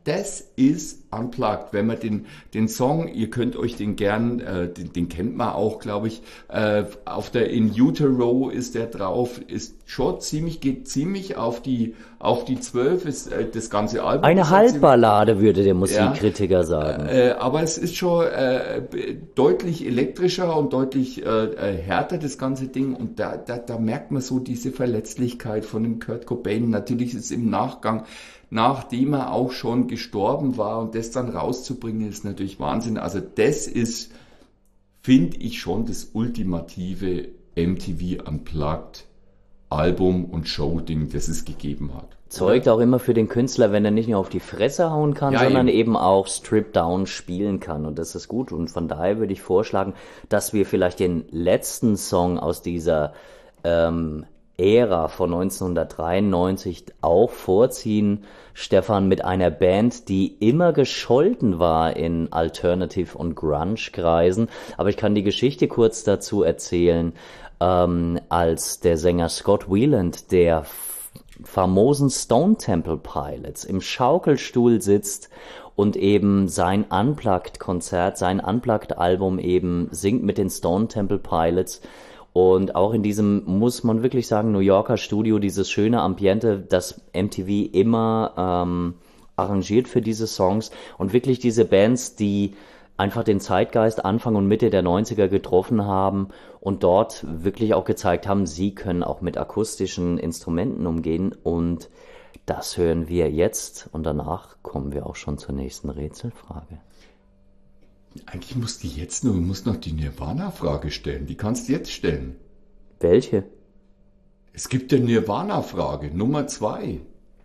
das ist Unplugged. Wenn man den Song, ihr könnt euch den gern, den kennt man auch, glaube ich, auf der In Utero ist der drauf, ist schon geht ziemlich auf die 12, ist das ganze Album. Eine Halbballade, würde der Musikkritiker sagen. Aber es ist schon deutlich elektrischer und deutlich härter, das ganze Ding. Und da merkt man so diese Verletzlichkeit von dem Kurt Cobain. Natürlich ist es im Nachgang, nachdem er auch schon gestorben war, und das dann rauszubringen, ist natürlich Wahnsinn. Also das ist, finde ich, schon das ultimative MTV Unplugged Album und Show-Ding, das es gegeben hat. Zeugt auch immer für den Künstler, wenn er nicht nur auf die Fresse hauen kann, sondern eben auch Strip-Down spielen kann. Und das ist gut. Und von daher würde ich vorschlagen, dass wir vielleicht den letzten Song aus dieser Ära von 1993 auch vorziehen, Stefan, mit einer Band, die immer gescholten war in Alternative- und Grunge-Kreisen. Aber ich kann die Geschichte kurz dazu erzählen, als der Sänger Scott Weiland der famosen Stone Temple Pilots im Schaukelstuhl sitzt und eben sein Unplugged-Konzert, sein Unplugged-Album eben singt mit den Stone Temple Pilots. Und auch in diesem, muss man wirklich sagen, New Yorker Studio, dieses schöne Ambiente, das MTV immer arrangiert für diese Songs. Und wirklich diese Bands, die einfach den Zeitgeist Anfang und Mitte der 90er getroffen haben und dort wirklich auch gezeigt haben, sie können auch mit akustischen Instrumenten umgehen. Und das hören wir jetzt. Und danach kommen wir auch schon zur nächsten Rätselfrage. Eigentlich musst du noch die Nirvana-Frage stellen. Die kannst du jetzt stellen. Welche? Es gibt eine Nirvana-Frage, Nummer 2.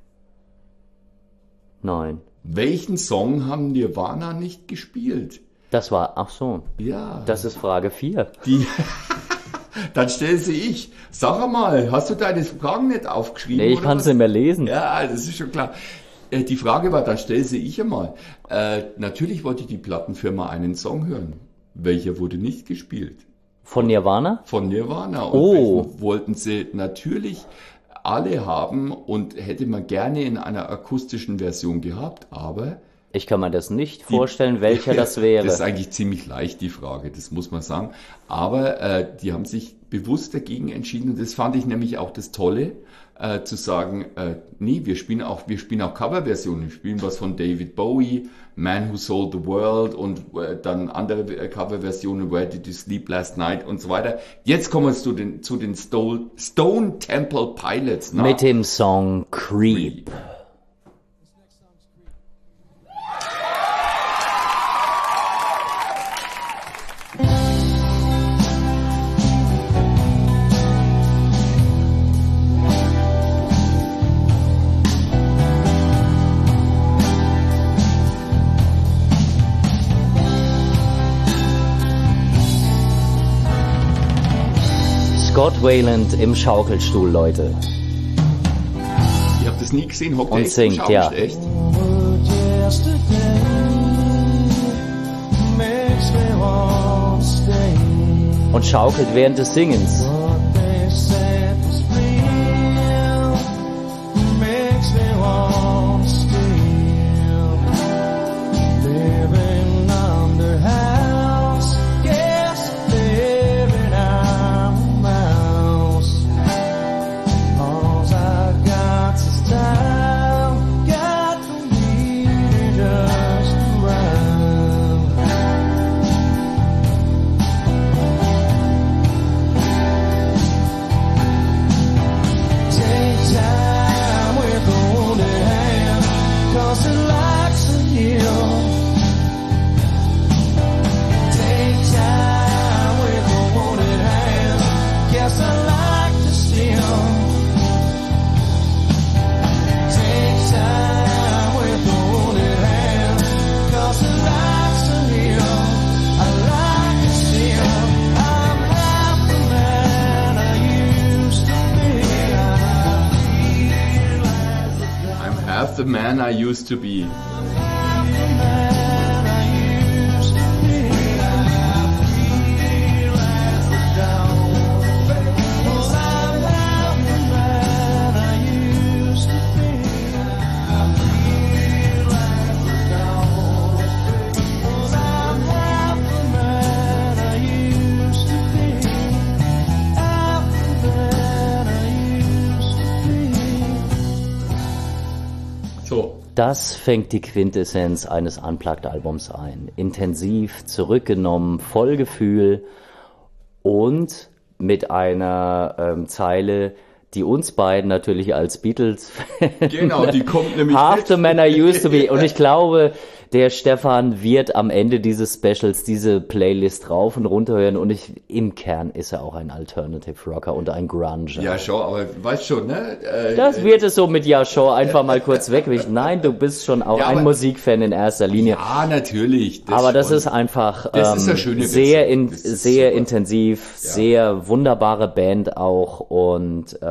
Nein. Welchen Song haben Nirvana nicht gespielt? Das war, ach so. Ja. Das ist Frage 4. Dann stell sie ich. Sag mal, hast du deine Fragen nicht aufgeschrieben? Nee, ich kann sie nicht mehr lesen. Ja, das ist schon klar. Die Frage war, dann stell sie ich einmal. Natürlich wollte die Plattenfirma einen Song hören. Welcher wurde nicht gespielt? Von Nirvana? Von Nirvana. Und welchen wollten sie natürlich alle haben und hätte man gerne in einer akustischen Version gehabt, aber... Ich kann mir das nicht vorstellen, welcher das wäre. Das ist eigentlich ziemlich leicht, die Frage, das muss man sagen. Aber die haben sich bewusst dagegen entschieden, und das fand ich nämlich auch das Tolle, zu sagen, nee, wir spielen auch Coverversionen. Wir spielen was von David Bowie, Man Who Sold the World, und dann andere Coverversionen, Where Did You Sleep Last Night und so weiter. Jetzt kommen wir zu den Stone Temple Pilots. Mit dem Song Creep. Scott Weiland im Schaukelstuhl, Leute. Ihr habt das nie gesehen, hockt und singt, ja. Echt? Und schaukelt während des Singens. The man I used to be. Das fängt die Quintessenz eines Unplugged-Albums ein. Intensiv, zurückgenommen, voll Gefühl und mit einer Zeile, die uns beiden natürlich als Beatles Genau, die kommt nämlich Half the jetzt. man I used to be. Und ich glaube, der Stefan wird am Ende dieses Specials diese Playlist rauf und runter hören und im Kern ist er auch ein Alternative Rocker und ein Grunger. Ja, schau, aber weißt schon, ne? Das wird es so mit Ja Show einfach mal kurz wegwischen. Nein, du bist schon auch Ja, ein aber- Musikfan in erster Linie. Ja, natürlich. Aber das schon. ist einfach Das ist eine schöne sehr, Version. Das ist sehr super. intensiv, sehr wunderbare Band auch und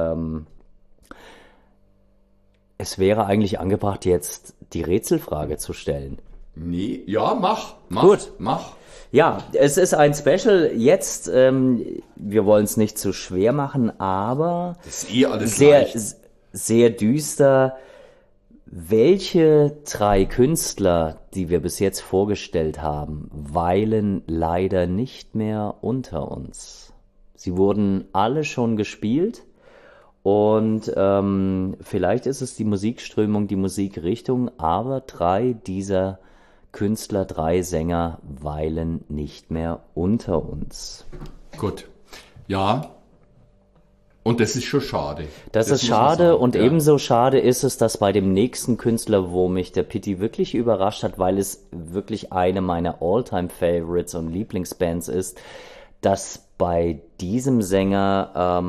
es wäre eigentlich angebracht, jetzt die Rätselfrage zu stellen. Nee, ja, mach. Gut. Mach. Ja, es ist ein Special jetzt, wir wollen es nicht zu schwer machen, aber Das ist alles sehr, leicht. sehr düster. Welche 3 Künstler, die wir bis jetzt vorgestellt haben, weilen leider nicht mehr unter uns? Sie wurden alle schon gespielt und vielleicht ist es die Musikströmung, die Musikrichtung, aber 3 dieser Künstler, 3 Sänger weilen nicht mehr unter uns. Gut. Ja. Und das ist schon schade. Das ist muss man schade sagen. und Ja. ebenso schade ist es, dass bei dem nächsten Künstler, wo mich der Pitti wirklich überrascht hat, weil es wirklich eine meiner All-Time-Favorites und Lieblingsbands ist, dass bei diesem Sänger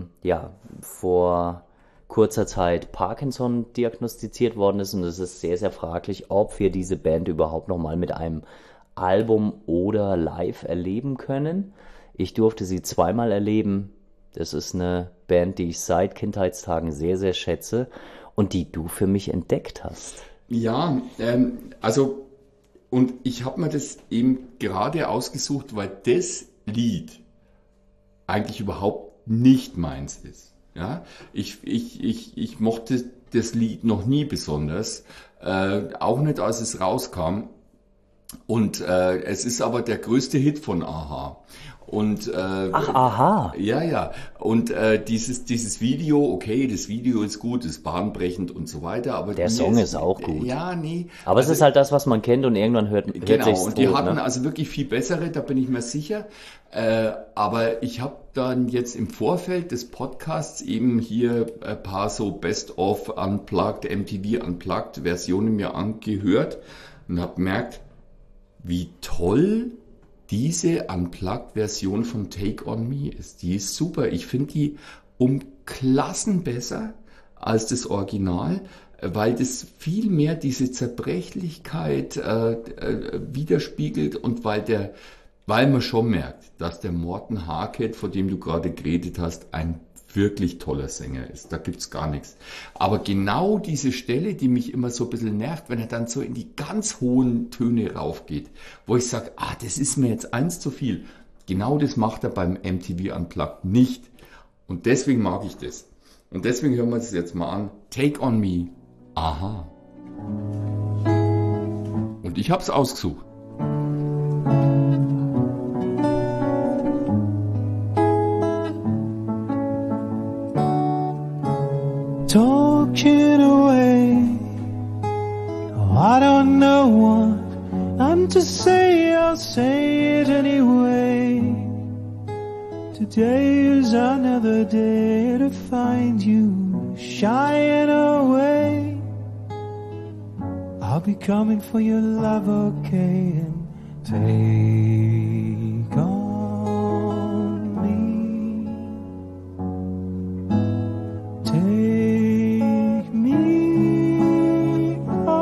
vor kurzer Zeit Parkinson diagnostiziert worden ist und es ist sehr, sehr fraglich, ob wir diese Band überhaupt nochmal mit einem Album oder live erleben können. Ich durfte sie zweimal erleben. Das ist eine Band, die ich seit Kindheitstagen sehr, sehr schätze und die du für mich entdeckt hast. Ja, also, und ich habe mir das eben gerade ausgesucht, weil das Lied eigentlich überhaupt nicht meins ist. Ja, ich mochte das Lied noch nie besonders, auch nicht, als es rauskam. Und es ist aber der größte Hit von a-ha. Und Ach, aha. ja. Und dieses Video, okay, das Video ist gut, ist bahnbrechend und so weiter, aber Der mir Song ist auch gut. Ja, nee. Aber es ist halt das, was man kennt und irgendwann hört Genau, sich's und die tot, hatten ne? also wirklich viel bessere, da bin ich mir sicher. Aber ich habe dann jetzt im Vorfeld des Podcasts eben hier ein paar so Best-of Unplugged, MTV Unplugged Versionen mir angehört und habe gemerkt, wie toll diese Unplugged-Version von Take On Me ist. Die ist super. Ich finde die um Klassen besser als das Original, weil das viel mehr diese Zerbrechlichkeit widerspiegelt und weil man schon merkt, dass der Morten Harkett, von dem du gerade geredet hast, ein wirklich toller Sänger ist. Da gibt's gar nichts. Aber genau diese Stelle, die mich immer so ein bisschen nervt, wenn er dann so in die ganz hohen Töne raufgeht, wo ich sage, das ist mir jetzt eins zu viel. Genau das macht er beim MTV Unplugged nicht. Und deswegen mag ich das. Und deswegen hören wir das jetzt mal an. Take On Me. Aha. Und ich hab's ausgesucht. Talking away. Oh, I don't know what I'm to say, I'll say it anyway. Today is another day to find you shying away. I'll be coming for your love, okay, and take on me. Take me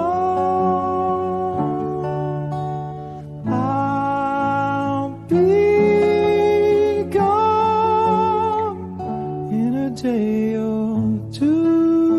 on. I'll be gone in a day or two.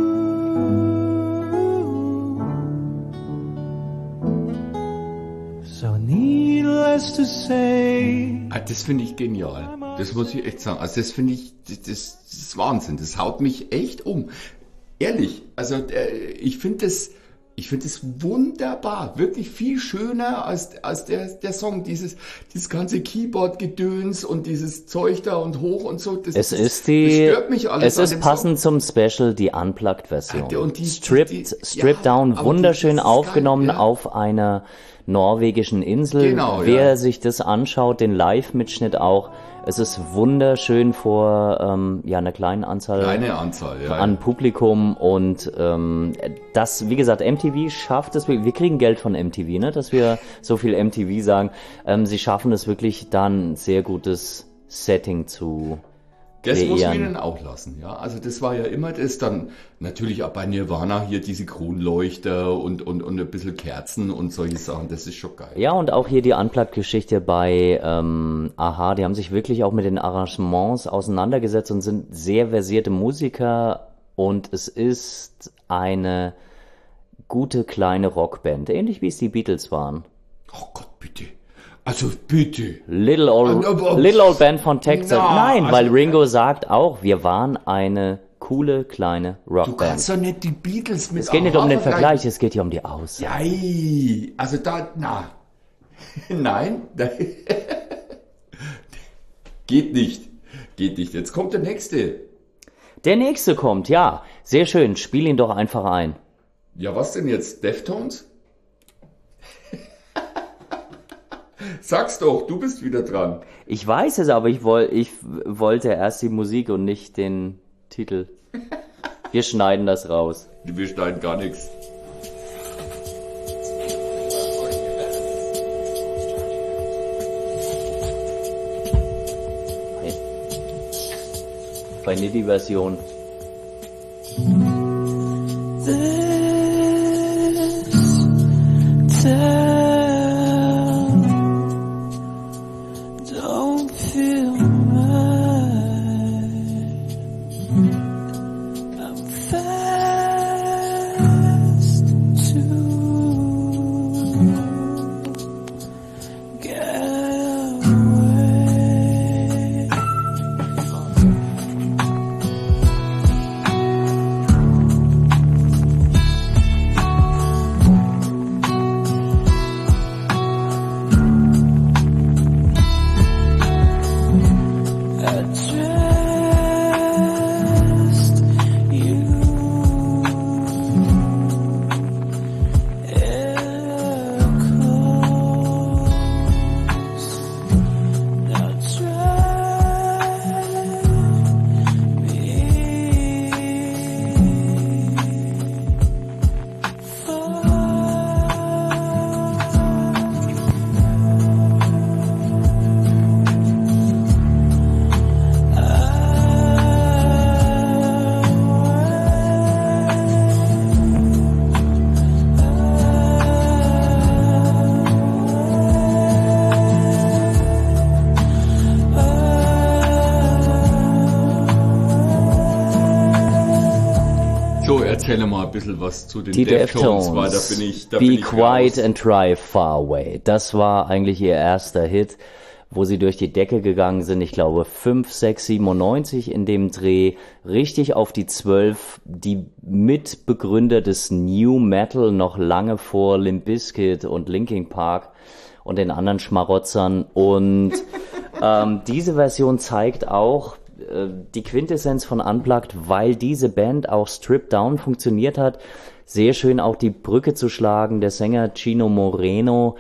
So needless to say. Das finde ich genial. Das muss ich echt sagen. Also das finde ich, das ist Wahnsinn. Das haut mich echt um. Ehrlich. Also ich finde das Ich finde es wunderbar, wirklich viel schöner als der Song. Dieses ganze Keyboard-Gedöns und dieses Zeug da und hoch und so. Das stört mich alles. Es ist passend zum Special, die Unplugged-Version. Und Stripped Down, wunderschön aufgenommen auf einer norwegischen Insel. Genau, Wer sich das anschaut, den Live-Mitschnitt auch, es ist wunderschön vor einer kleinen Anzahl an Publikum und das, wie gesagt, MTV schafft es, wir kriegen Geld von MTV, ne, dass wir so viel MTV sagen, sie schaffen es wirklich dann ein sehr gutes Setting zu Das kreieren. muss man ihnen auch lassen, ja. Also das war ja immer das, dann natürlich auch bei Nirvana hier diese Kronleuchter und ein bisschen Kerzen und solche Sachen, das ist schon geil. Ja, und auch hier die Unplugged-Geschichte bei Aha, die haben sich wirklich auch mit den Arrangements auseinandergesetzt und sind sehr versierte Musiker und es ist eine gute kleine Rockband, ähnlich wie es die Beatles waren. Oh Gott, bitte. Also bitte. Little Old Band von Texas. Nein, weil Ringo sagt auch, wir waren eine coole kleine Du Rockband. kannst doch nicht die Beatles mit Es geht nicht um den Aha Vergleich, es geht hier um die Aussage. Ja, also nein. Geht nicht. Jetzt kommt der nächste. Der nächste kommt, ja. Sehr schön, spiel ihn doch einfach ein. Ja, was denn jetzt? Deftones? Sag's doch, du bist wieder dran. Ich weiß es, aber ich wollte erst die Musik und nicht den Titel. Wir schneiden das raus. Wir schneiden gar nichts. Bei Niddy-Version. Don't feel mine. I'm fast to get away. I trust you. Close. Now So, erzähle mal ein bisschen was zu den Die Deftones, weil Deftones, da bin Be ich Quiet raus. and Drive Far Away. Das war eigentlich ihr erster Hit, wo sie durch die Decke gegangen sind. Ich glaube 5, 6, 97 in dem Dreh. Richtig auf die 12. Die Mitbegründer des New Metal noch lange vor Limp Bizkit und Linkin Park und den anderen Schmarotzern. Und diese Version zeigt auch die Quintessenz von Unplugged, weil diese Band auch Stripped Down funktioniert hat. Sehr schön auch die Brücke zu schlagen. Der Sänger Chino Moreno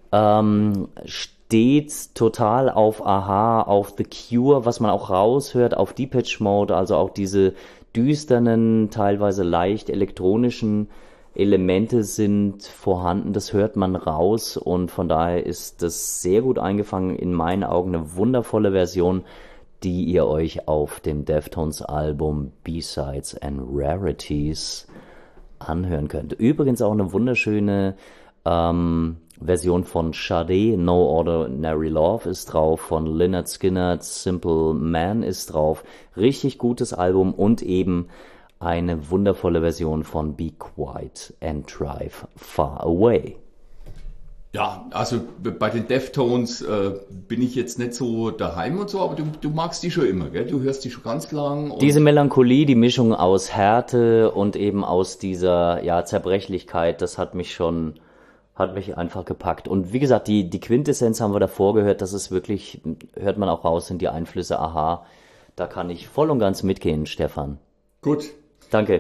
steht total auf Aha, auf The Cure, was man auch raushört, auf Depeche Mode, also auch diese düsternen, teilweise leicht elektronischen Elemente sind vorhanden, das hört man raus und von daher ist das sehr gut eingefangen, in meinen Augen eine wundervolle Version, die ihr euch auf dem Deftones Album B-Sides and Rarities anhören könnt. Übrigens auch eine wunderschöne Version von Sade, No Ordinary Love ist drauf, von Lynyrd Skynyrd, Simple Man ist drauf. Richtig gutes Album und eben eine wundervolle Version von Be Quiet and Drive Far Away. Ja, also bei den Deftones bin ich jetzt nicht so daheim und so, aber du magst die schon immer, gell? Du hörst die schon ganz lang. Und Diese Melancholie, die Mischung aus Härte und eben aus dieser, ja, Zerbrechlichkeit, das hat mich einfach gepackt. Und wie gesagt, die Quintessenz haben wir davor gehört, das ist wirklich, hört man auch raus, sind die Einflüsse, aha, da kann ich voll und ganz mitgehen, Stefan. gut, Danke.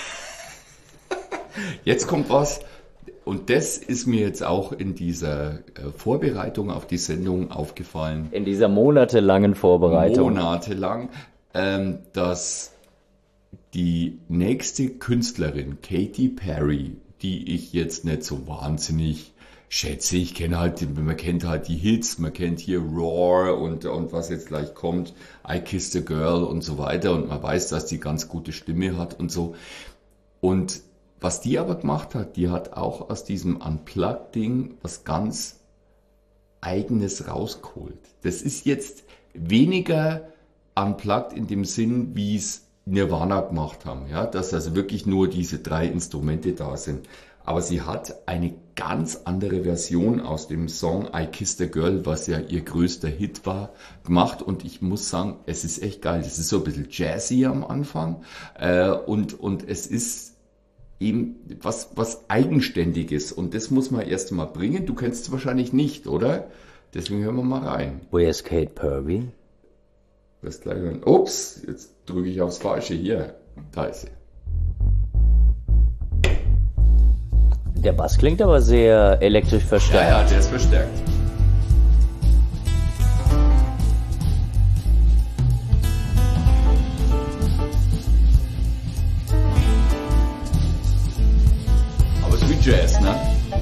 jetzt kommt was. Und das ist mir jetzt auch in dieser Vorbereitung auf die Sendung aufgefallen. In dieser monatelangen Vorbereitung. Monatelang, dass die nächste Künstlerin, Katy Perry, die ich jetzt nicht so wahnsinnig schätze, man kennt halt die Hits, man kennt hier Roar und was jetzt gleich kommt, I Kissed a Girl und so weiter und man weiß, dass die ganz gute Stimme hat und so. Und was die aber gemacht hat, die hat auch aus diesem Unplugged-Ding was ganz Eigenes rausgeholt. Das ist jetzt weniger Unplugged in dem Sinn, wie es Nirvana gemacht haben, ja, dass also wirklich nur diese 3 Instrumente da sind. Aber sie hat eine ganz andere Version aus dem Song I Kissed a Girl, was ja ihr größter Hit war, gemacht. Und ich muss sagen, es ist echt geil. Es ist so ein bisschen jazzy am Anfang und es ist eben was Eigenständiges. Und das muss man erst mal bringen. Du kennst es wahrscheinlich nicht, oder? Deswegen hören wir mal rein. Where's Kate Perry? Das gleich hören. Ups, jetzt drücke ich aufs Falsche. Hier, da ist sie. Der Bass klingt aber sehr elektrisch verstärkt. Ja, der ist verstärkt. Aber so wie Jazz, ne?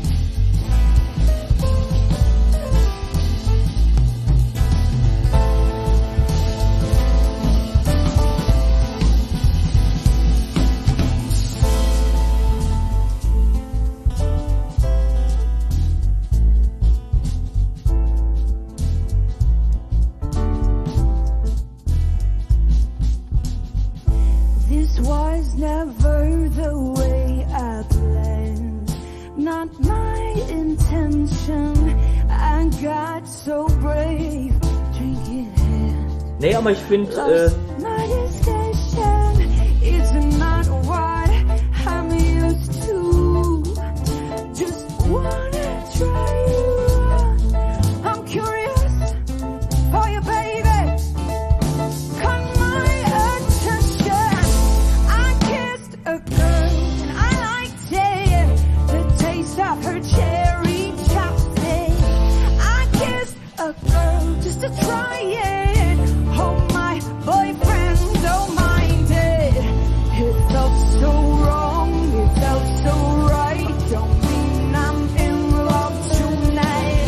This was never the way I planned, not my intention. I got so brave, drinking hand. Nee, aber ich finde, Lost my distinction, it's not what I'm used to. Just wanna try you. I'm curious for you, baby. Come my attention. I kissed a girl and I liked it. The taste of her cherry chapstick. I kissed a girl just to try it. Hope my boyfriend don't mind it. It felt so wrong, it felt so right. Don't mean I'm in love tonight.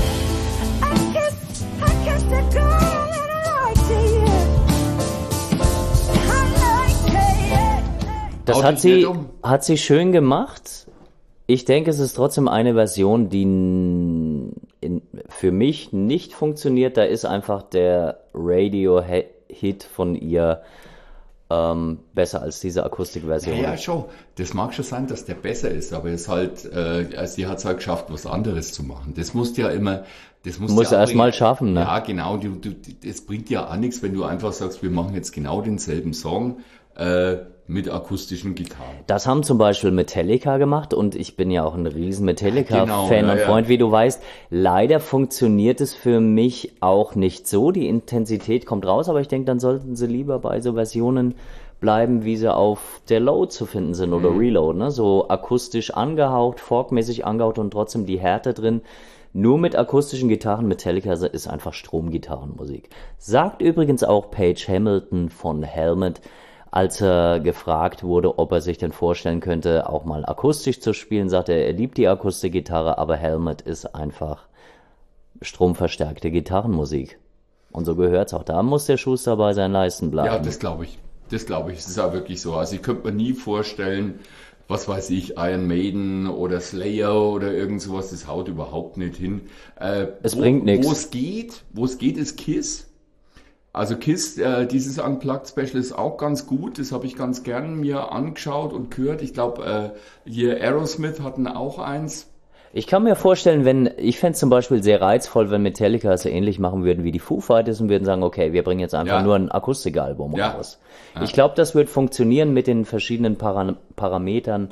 I kissed a girl and I liked it. I liked it. das Auch hat nicht mehr sie, dumm. hat sie schön gemacht. Ich denke, es ist trotzdem eine Version, die für mich nicht funktioniert. Da ist einfach der Radio-Hit von ihr besser als diese Akustikversion. Ja, schon. Das mag schon sein, dass der besser ist, aber es halt, sie hat es halt geschafft, was anderes zu machen. Das musst ja immer, das musst Musst ja du erst bringen. mal schaffen, ne? Ja, genau. Das bringt ja auch nichts, wenn du einfach sagst, wir machen jetzt genau denselben Song mit akustischen Gitarren. Das haben zum Beispiel Metallica gemacht und ich bin ja auch ein riesen Metallica-Fan Genau, und ja, ja. Freund, wie du weißt. Leider funktioniert es für mich auch nicht so. Die Intensität kommt raus, aber ich denke, dann sollten sie lieber bei so Versionen bleiben, wie sie auf der Load zu finden sind oder Reload, ne? So akustisch angehaucht, folkmäßig angehaucht und trotzdem die Härte drin. Nur mit akustischen Gitarren. Metallica ist einfach Stromgitarrenmusik. Sagt übrigens auch Page Hamilton von Helmet, als er gefragt wurde, ob er sich denn vorstellen könnte, auch mal akustisch zu spielen, sagte er, er liebt die Akustikgitarre, aber Helmet ist einfach stromverstärkte Gitarrenmusik. Und so gehört's auch. Da muss der Schuster bei seinen Leisten bleiben. Ja, das glaube ich. Das glaube ich. Es ist auch wirklich so. Also ich könnte mir nie vorstellen, was weiß ich, Iron Maiden oder Slayer oder irgend sowas, das haut überhaupt nicht hin. Es bringt nichts. Wo es geht, ist Kiss. Also Kiss, dieses Unplugged Special ist auch ganz gut. Das habe ich ganz gern mir angeschaut und gehört. Ich glaube, hier Aerosmith hatten auch eins. Ich kann mir vorstellen, ich fände es zum Beispiel sehr reizvoll, wenn Metallica es so ähnlich machen würden wie die Foo Fighters und würden sagen, okay, wir bringen jetzt einfach nur ein Akustikalbum raus. Ja. Ich glaube, das wird funktionieren mit den verschiedenen Parametern.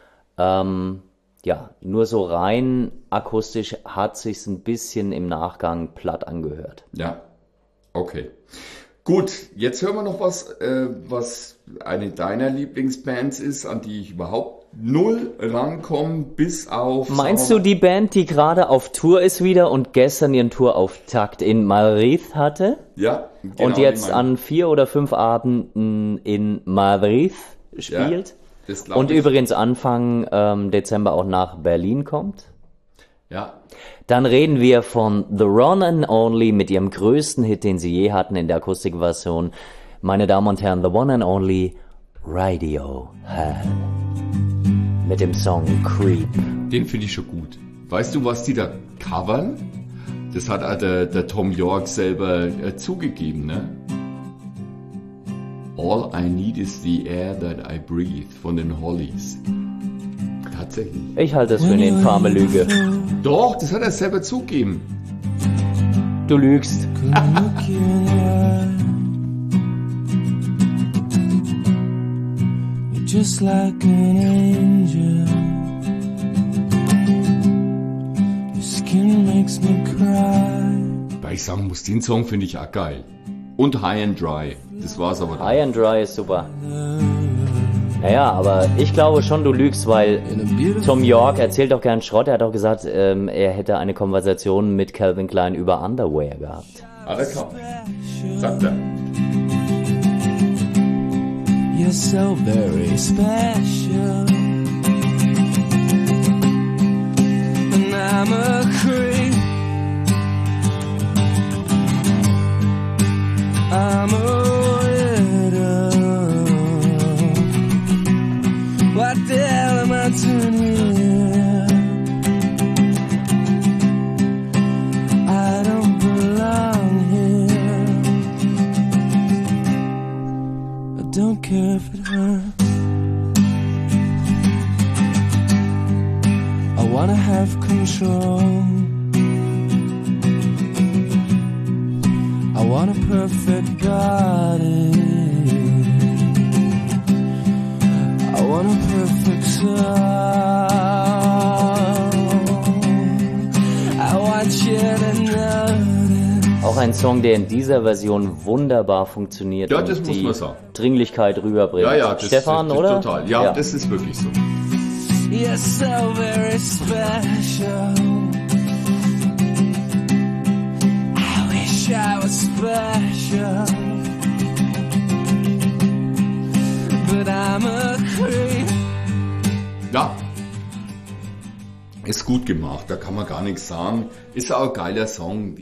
Nur so rein akustisch hat sich's ein bisschen im Nachgang platt angehört. Ja, okay. Gut, jetzt hören wir noch was eine deiner Lieblingsbands ist, an die ich überhaupt null rankomme, bis auf... Meinst du die Band, die gerade auf Tour ist wieder und gestern ihren Tourauftakt in Madrid hatte? Ja, genau. Und jetzt an 4 oder 5 Abenden in Madrid spielt? Ja, das und ich. Übrigens Anfang Dezember auch nach Berlin kommt? Ja. Dann reden wir von The One and Only mit ihrem größten Hit, den sie je hatten in der Akustikversion. Meine Damen und Herren, The One and Only Radiohead. Mit dem Song Creep. Den finde ich schon gut. Weißt du, was die da covern? Das hat der Tom York selber zugegeben, ne? All I Need is the Air That I Breathe von den Hollies. Tatsächlich. Ich halte das für eine infame Lüge. Doch, das hat er selber zugegeben. Du lügst. Just like an angel, your skin makes me cry. Weil ich sagen muss, den Song finde ich auch geil. Und High and Dry, das war's aber dann. High and Dry ist super. Naja, aber ich glaube schon, du lügst, weil Tom York erzählt doch gern Schrott. Er hat doch gesagt, er hätte eine Konversation mit Calvin Klein über Underwear gehabt. Alles klar. Sagt er. You're so very special, and I'm a creep. I'm a widow. What the hell am I doing here? I don't belong here. I don't care if it hurts. I wanna have control. I want a perfect body. I want a perfect soul. I want you to know. Auch ein Song, der in dieser Version wunderbar funktioniert Ja, und das muss die man sagen. Dringlichkeit rüberbringt. Ja, Stefan, das oder? Total. Ja, das ist wirklich so. You're so very special. I wish I was special, but I'm a creep. Ja. Ist gut gemacht, da kann man gar nichts sagen. Ist auch ein geiler Song.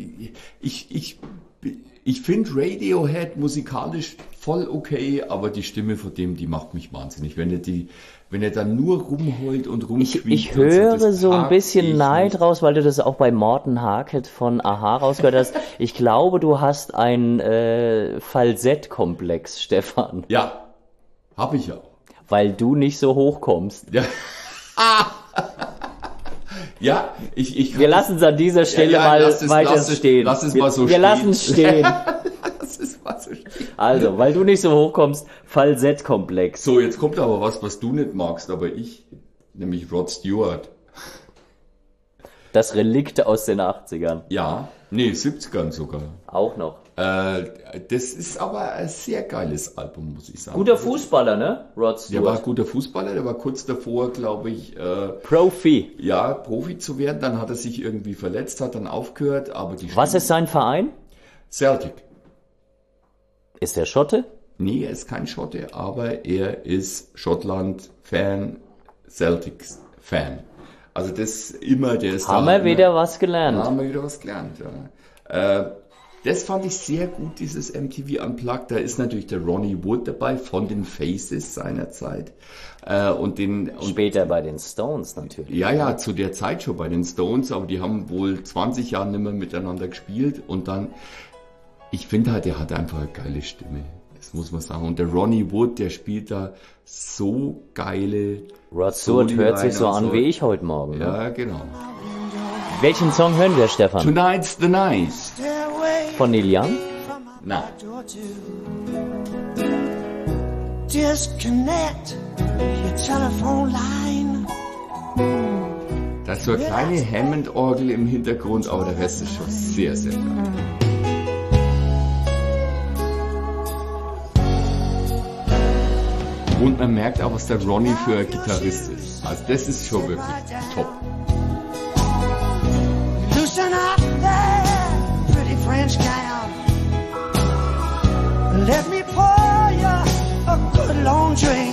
Ich finde Radiohead musikalisch voll okay, aber die Stimme von dem, die macht mich wahnsinnig. Wenn er dann nur rumheult und rumquiekt. Ich höre das so ein mag bisschen ich Neid nicht. raus, weil du das auch bei Morten Harket von Aha rausgehört hast. Ich glaube, du hast einen Falsettkomplex, Stefan. Ja, hab ich auch. Weil du nicht so hoch kommst. Ja. Ja, ich Wir lassen es an dieser Stelle Ja, mal lass es stehen. mal so wir stehen. lassen es stehen. Das ist was so stehen. Also, weil du nicht so hoch kommst, Falsettkomplex. So, jetzt kommt aber was du nicht magst, aber ich, nämlich Rod Stewart. Das Relikt aus den 80ern. Ja, nee, 70ern sogar. Auch noch. Das ist aber ein sehr geiles Album, muss ich sagen. Guter Fußballer, ne? Rod Der war ein Stewart. guter Fußballer, der war kurz davor, glaube ich, Profi. ja, Profi zu werden. Dann hat er sich irgendwie verletzt, hat dann aufgehört, aber die Was ist sein Verein? Celtic. Ist der Schotte? Nee, er ist kein Schotte, aber er ist Schottland-Fan, Celtics-Fan. Also das immer, der ist Haben da wir immer- wieder was gelernt. Da haben wir wieder was gelernt, ja. Das fand ich sehr gut, dieses MTV Unplugged. Da ist natürlich der Ronnie Wood dabei von den Faces seiner Zeit. Und Später bei den Stones natürlich. ja, zu der Zeit schon bei den Stones, aber die haben wohl 20 Jahre nicht mehr miteinander gespielt. Und dann, ich finde halt, der hat einfach eine geile Stimme. Das muss man sagen. Und der Ronnie Wood, der spielt da so geile Rod Stewart Soli hört sich rein so und an so. wie ich heute Morgen. Ne? Ja, genau. Welchen Song hören wir, Stefan? Tonight's the night. Von Neil Young? Na, Disconnect your telephone line. da ist so eine kleine Hammond-Orgel im Hintergrund, aber der Rest ist schon sehr, sehr geil. Und man merkt auch, was der Ronnie für ein Gitarrist ist. Also das ist schon wirklich top. Loosen up there, pretty French gal. Let me pour you a good long drink.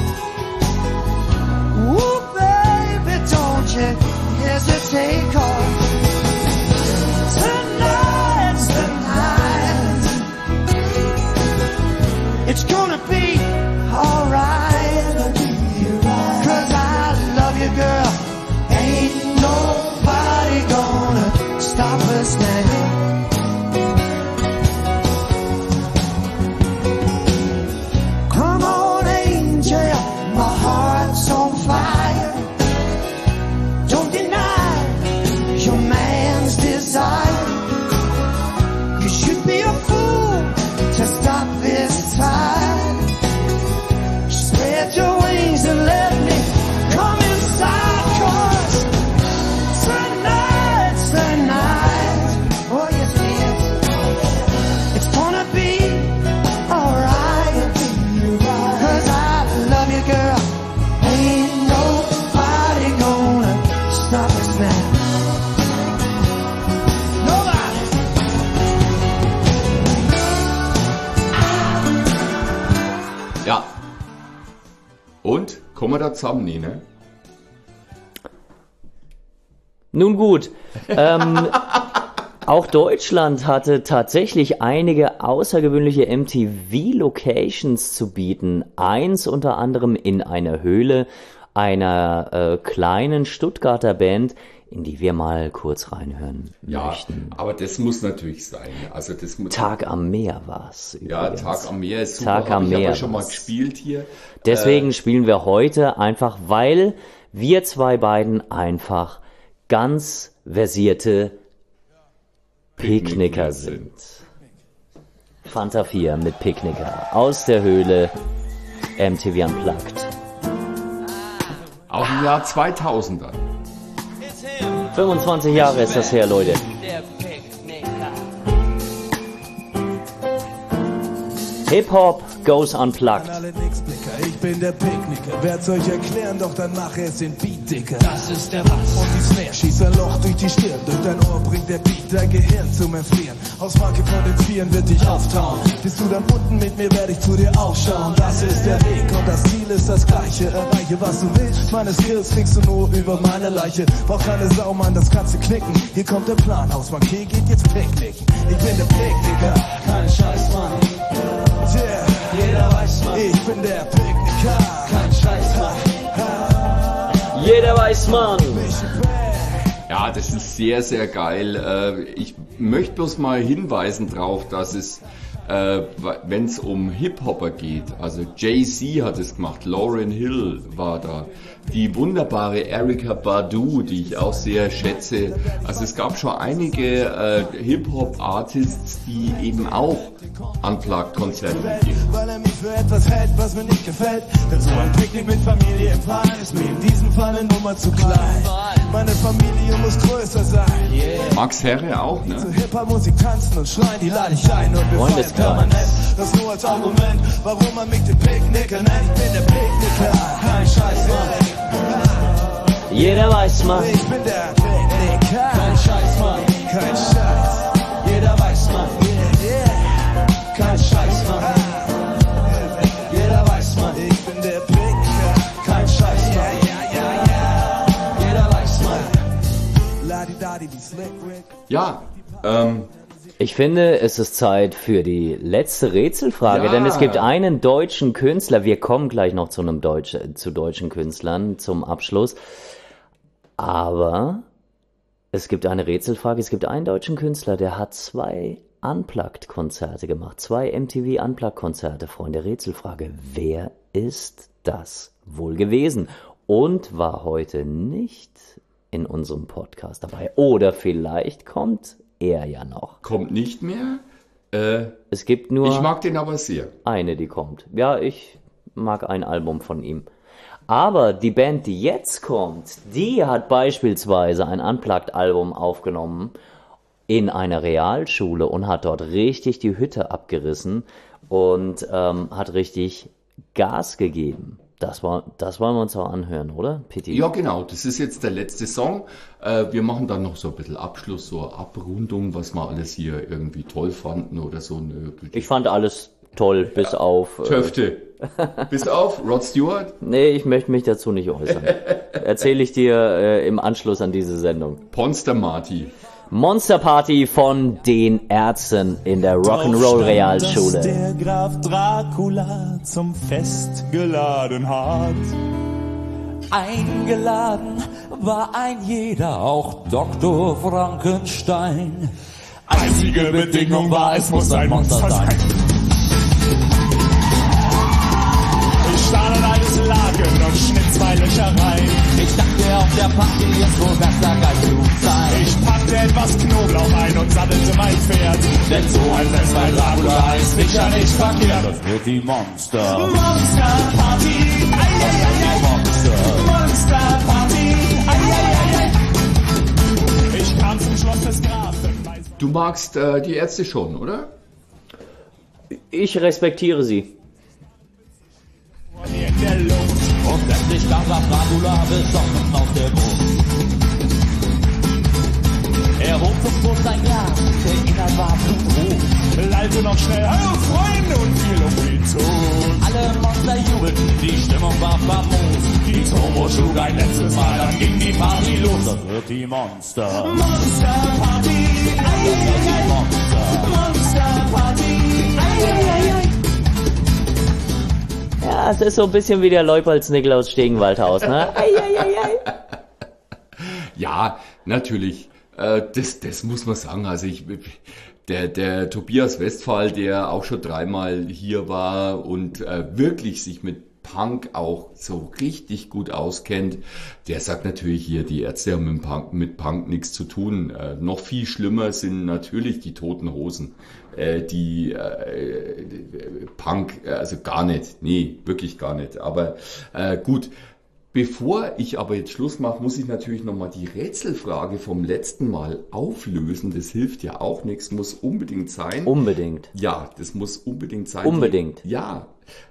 Ooh, baby, don't you hesitate, 'cause tonight's the night. It's gonna be alright, 'cause I love you, girl. Ain't nobody gonna stop us now. Come on, angel, my heart's on fire. Don't deny your man's desire. You should be a fool to stop this tide. Spread your wings and let me come inside, 'cause tonight's the night. Oh yes, yes. It's gonna be alright, 'cause I love you, girl. Ain't nobody gonna stop us now. Nobody. Ja. Und? Kommen wir da zusammen, nee, ne? Nun gut, auch Deutschland hatte tatsächlich einige außergewöhnliche MTV-Locations zu bieten. Eins unter anderem in einer Höhle einer kleinen Stuttgarter Band, in die wir mal kurz reinhören Ja, möchten. aber das muss natürlich sein. Also das muss. Tag am Meer war's. Ja, übrigens. Tag am Meer ist super. Tag am Hab ich Meer aber schon mal war's. gespielt hier. Deswegen spielen wir heute einfach, weil wir zwei beiden einfach ganz versierte Picknicker sind. Fanta 4 mit Picknicker aus der Höhle, MTV Unplugged. Auch im Jahr 2000er. 25 Jahre ist das her, Leute. Hip-Hop goes unplugged. Alle nix Blicker, ich bin der Picknicker. Werd's euch erklären, doch dann mach es den Beat dicker. Das ist der Bass. Und die Snare schießt ein Loch durch die Stirn. Durch dein Ohr bringt der Beat dein Gehirn zum Erfrieren. Aus Marke von den Vieren wird dich auftauen. Bist du dann unten mit mir, werd ich zu dir aufschauen. Das ist der Weg und das Ziel ist das gleiche. Erreiche, was du willst. Meine Skills kriegst du nur über meine Leiche. Brauch keine Sau, Mann, das kannst du knicken. Hier kommt der Plan. Hausmarke geht jetzt picknicken. Ich bin der Picknicker, kein Scheiß, Mann. Yeah, jeder weiß, Mann. Ich bin der Picknicker, kein Scheiß, Mann. Jeder weiß, Mann. Ja, das ist sehr, sehr geil. Ich möchte bloß mal hinweisen drauf, dass es, wenn es um Hip-Hopper geht, also Jay-Z hat es gemacht, Lauryn Hill war da, die wunderbare Erykah Badu, die ich auch sehr schätze. Also es gab schon einige Hip-Hop-Artists, die eben auch Unplugged-Konzerte geben. Weil er mich für etwas hält, was mir nicht gefällt. Denn so ein Picknick mit Familie im Plan ist mir in diesem Fall eine Nummer zu klein. Meine Familie muss größer sein. Max Herre auch, ne? Zu Hip-Hop-Musik tanzen und schreien, die lade ich ein und wir feiern Freundeskreis. permanent. Das nur als Argument, warum man mich den Picknicker nennt. Ich bin der Picknicker, kein Scheiß, Mann. Jeder weiß, Mann. Ich bin der Picknicker, kein Scheiß, Mann. Kein Scheiß, jeder weiß, Mann. Yeah. Kein Scheiß, Mann. Jeder weiß, Mann. Ich bin der Picknicker, kein Scheiß, Mann. Jeder weiß, Mann. Ladi-dadi, die Slick Rick. Ja, Ich finde, es ist Zeit für die letzte Rätselfrage, Ja. denn es gibt einen deutschen Künstler, wir kommen gleich noch zu deutschen Künstlern zum Abschluss, aber es gibt eine Rätselfrage, es gibt einen deutschen Künstler, der hat 2 Unplugged-Konzerte gemacht, 2 MTV Unplugged-Konzerte, Freunde, Rätselfrage, wer ist das wohl gewesen? und war heute nicht in unserem Podcast dabei. Oder vielleicht kommt er ja noch. Kommt nicht mehr. Es gibt nur Ich mag den aber sehr. eine, die kommt. Ja, ich mag ein Album von ihm. Aber die Band, die jetzt kommt, die hat beispielsweise ein Unplugged-Album aufgenommen in einer Realschule und hat dort richtig die Hütte abgerissen und hat richtig Gas gegeben. Das wollen wir uns auch anhören, oder, Pitti? Ja, genau. Das ist jetzt der letzte Song. Wir machen dann noch so ein bisschen Abschluss, so eine Abrundung, was wir alles hier irgendwie toll fanden oder so. Ich fand alles toll, bis auf... Töfte. Bis auf Rod Stewart, Nee, ich möchte mich dazu nicht äußern. Erzähle ich dir im Anschluss an diese Sendung. Ponster Marty. Monster Party von den Ärzten in der Rock'n'Roll Realschule. Dass der Graf Dracula zum Fest geladen hat. Eingeladen war ein jeder, auch Dr. Frankenstein. Einzige Bedingung war, es muss ein Monster sein. Ich stahl ein altes Laken und schnitt 2 Löcher rein. Ich dachte, auf der Party ist wohl besser Geizflug sein. Ich packte etwas Knoblauch ein und sattelte mein Pferd. Denn so ein Fest bei Dracula ist sicher nicht verkehrt. Das wird die Monster Party. Monster Party. Ich kam zum Schloss des Grafen. Du magst die Ärzte schon, oder? Ich respektiere sie. In der Luft. Und endlich kam Dracula besoffen auf der Brust. Er hob zum Brust ein Glas, der Inhalt war blutrot. Lallte noch schnell, hallo Freunde, und fiel um den Tod. Alle Monster jubelten, die Stimmung war famos. Die Turbo schlug ein letztes Mal, dann ging die Party los. Das wird die Monster Party. Monster Party. Ja, es ist so ein bisschen wie der Leupoldsnickel aus Stegenwaldhaus, ne? Ja, natürlich. Das muss man sagen. Also der Tobias Westphal, der auch schon 3-mal hier war und wirklich sich mit Punk auch so richtig gut auskennt, der sagt natürlich hier, die Ärzte haben mit Punk nichts zu tun. Noch viel schlimmer sind natürlich die Toten Hosen. Die Punk, also gar nicht. Nee, wirklich gar nicht. Aber gut. Bevor ich aber jetzt Schluss mache, muss ich natürlich nochmal die Rätselfrage vom letzten Mal auflösen. Das hilft ja auch nichts, muss unbedingt sein. Unbedingt. Ja, das muss unbedingt sein. Unbedingt. Ja,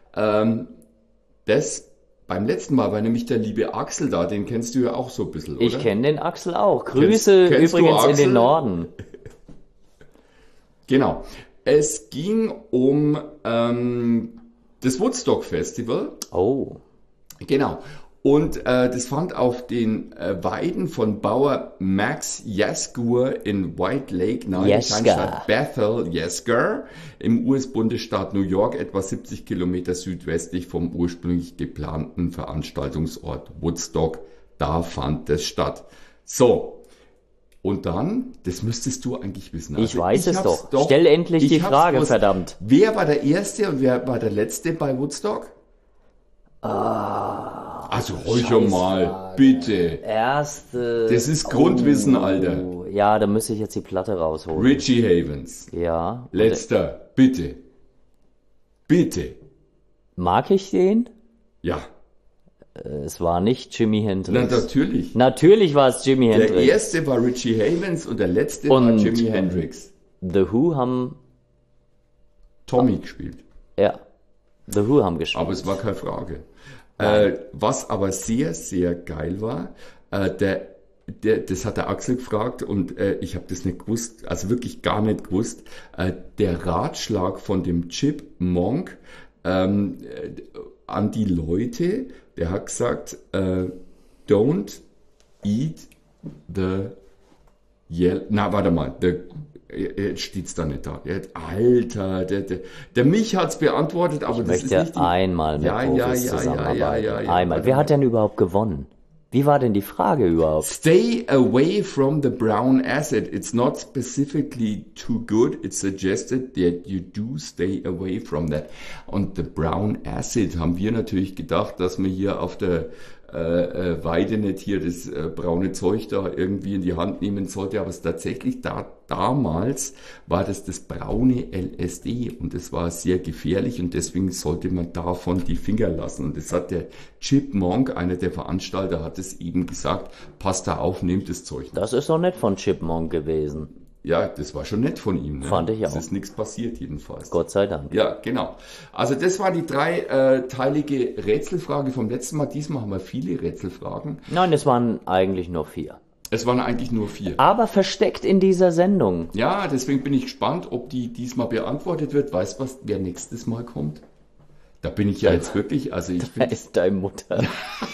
das beim letzten Mal war nämlich der liebe Axel da, den kennst du ja auch so ein bisschen, oder? Ich kenne den Axel auch. Grüße Kennst du übrigens in Axel? den Norden. Genau. Es ging um das Woodstock Festival. Oh. Genau. Und das fand auf den Weiden von Bauer Max Yasgur in White Lake nahe der Kleinstadt Bethel, Yasgur, im US-Bundesstaat New York, etwa 70 Kilometer südwestlich vom ursprünglich geplanten Veranstaltungsort Woodstock. Da fand es statt. So. Und dann, das müsstest du eigentlich wissen. Ich weiß es doch. Stell endlich die Frage, gewusst. verdammt. Wer war der Erste und wer war der Letzte bei Woodstock? Also ruhig mal, bitte. Erste. Das ist Grundwissen, Alter. Ja, da müsste ich jetzt die Platte rausholen. Richie Havens. Ja. Letzter, bitte. Bitte. Mag ich den? Ja, Es war nicht Jimi na, Hendrix. natürlich. Natürlich war es Jimi Der Hendrix. erste war Richie Havens und der letzte war Und, Jimi Hendrix. The Who haben, Tommy gespielt. ja, The Who haben gespielt. Aber es war keine Frage. Was aber sehr, sehr geil war, das hat der Axel gefragt und ich habe das nicht gewusst, also wirklich gar nicht gewusst. Der Ratschlag von dem Chipmunk an die Leute, der hat gesagt, don't eat the yellow, na warte mal, jetzt steht's da nicht da. Alter, der Mich hat's beantwortet, aber Ich das ist möchte nicht die... einmal mit Profis zusammenarbeiten. ja. Einmal. Warte Wer mal. hat denn überhaupt gewonnen? Wie war denn die Frage überhaupt? Stay away from the brown acid. It's not specifically too good. It's suggested that you do stay away from that. Und the brown acid haben wir natürlich gedacht, dass wir hier auf der Weide nicht hier das braune Zeug da irgendwie in die Hand nehmen sollte, aber es tatsächlich damals war das braune LSD und das war sehr gefährlich und deswegen sollte man davon die Finger lassen. Und das hat der Chipmunk, einer der Veranstalter, hat es eben gesagt, passt da auf, nehmt das Zeug nicht. Das ist doch nett von Chipmunk gewesen. Ja, das war schon nett von ihm. Ne? Fand ich auch. Es ist nichts passiert jedenfalls. Gott sei Dank. Ja, genau. Also das war die dreiteilige Rätselfrage vom letzten Mal. Diesmal haben wir viele Rätselfragen. Nein, es waren eigentlich nur 4. Es waren eigentlich nur 4. Aber versteckt in dieser Sendung. Ja, deswegen bin ich gespannt, ob die diesmal beantwortet wird. Weißt du, wer nächstes Mal kommt? Da bin ich ja jetzt wirklich, also ich Da bin ist deine Mutter.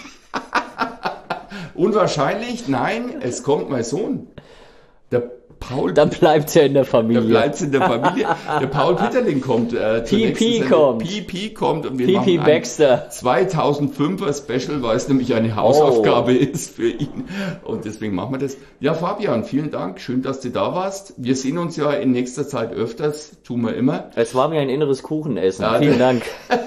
unwahrscheinlich. Nein, es kommt mein Sohn. Der Paul. Dann bleibt's ja in der Da Familie. bleibt's in der Familie. Der Paul Pitterling kommt. PP kommt. PP kommt und wir PP machen ein Baxter. 2005er Special, weil es nämlich eine Hausaufgabe ist für ihn. Und deswegen machen wir das. Ja, Fabian, vielen Dank. Schön, dass du da warst. Wir sehen uns ja in nächster Zeit öfters. Tun wir immer. Es war mir ein inneres Kuchenessen. Ja, Vielen Dank.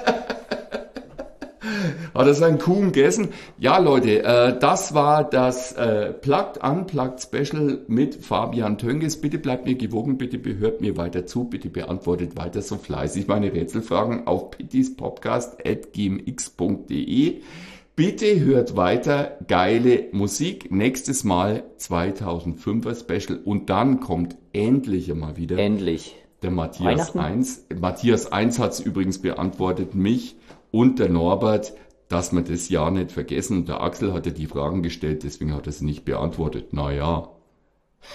Hat er seinen Kuchen gegessen? Ja, Leute, das war das Unplugged Special mit Fabian Tönges. Bitte bleibt mir gewogen, bitte hört mir weiter zu, bitte beantwortet weiter so fleißig meine Rätselfragen auf pittispodcast@gmx.de. Bitte hört weiter geile Musik. Nächstes Mal 2005er Special und dann kommt endlich einmal wieder Endlich. der Matthias Weihnachten? 1. Matthias 1 hat es übrigens beantwortet, mich und der Norbert, dass wir das Jahr nicht vergessen. Und der Axel hatte die Fragen gestellt, deswegen hat er sie nicht beantwortet. Naja.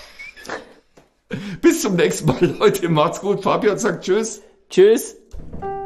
Bis zum nächsten Mal, Leute. Macht's gut. Fabian sagt Tschüss. Tschüss.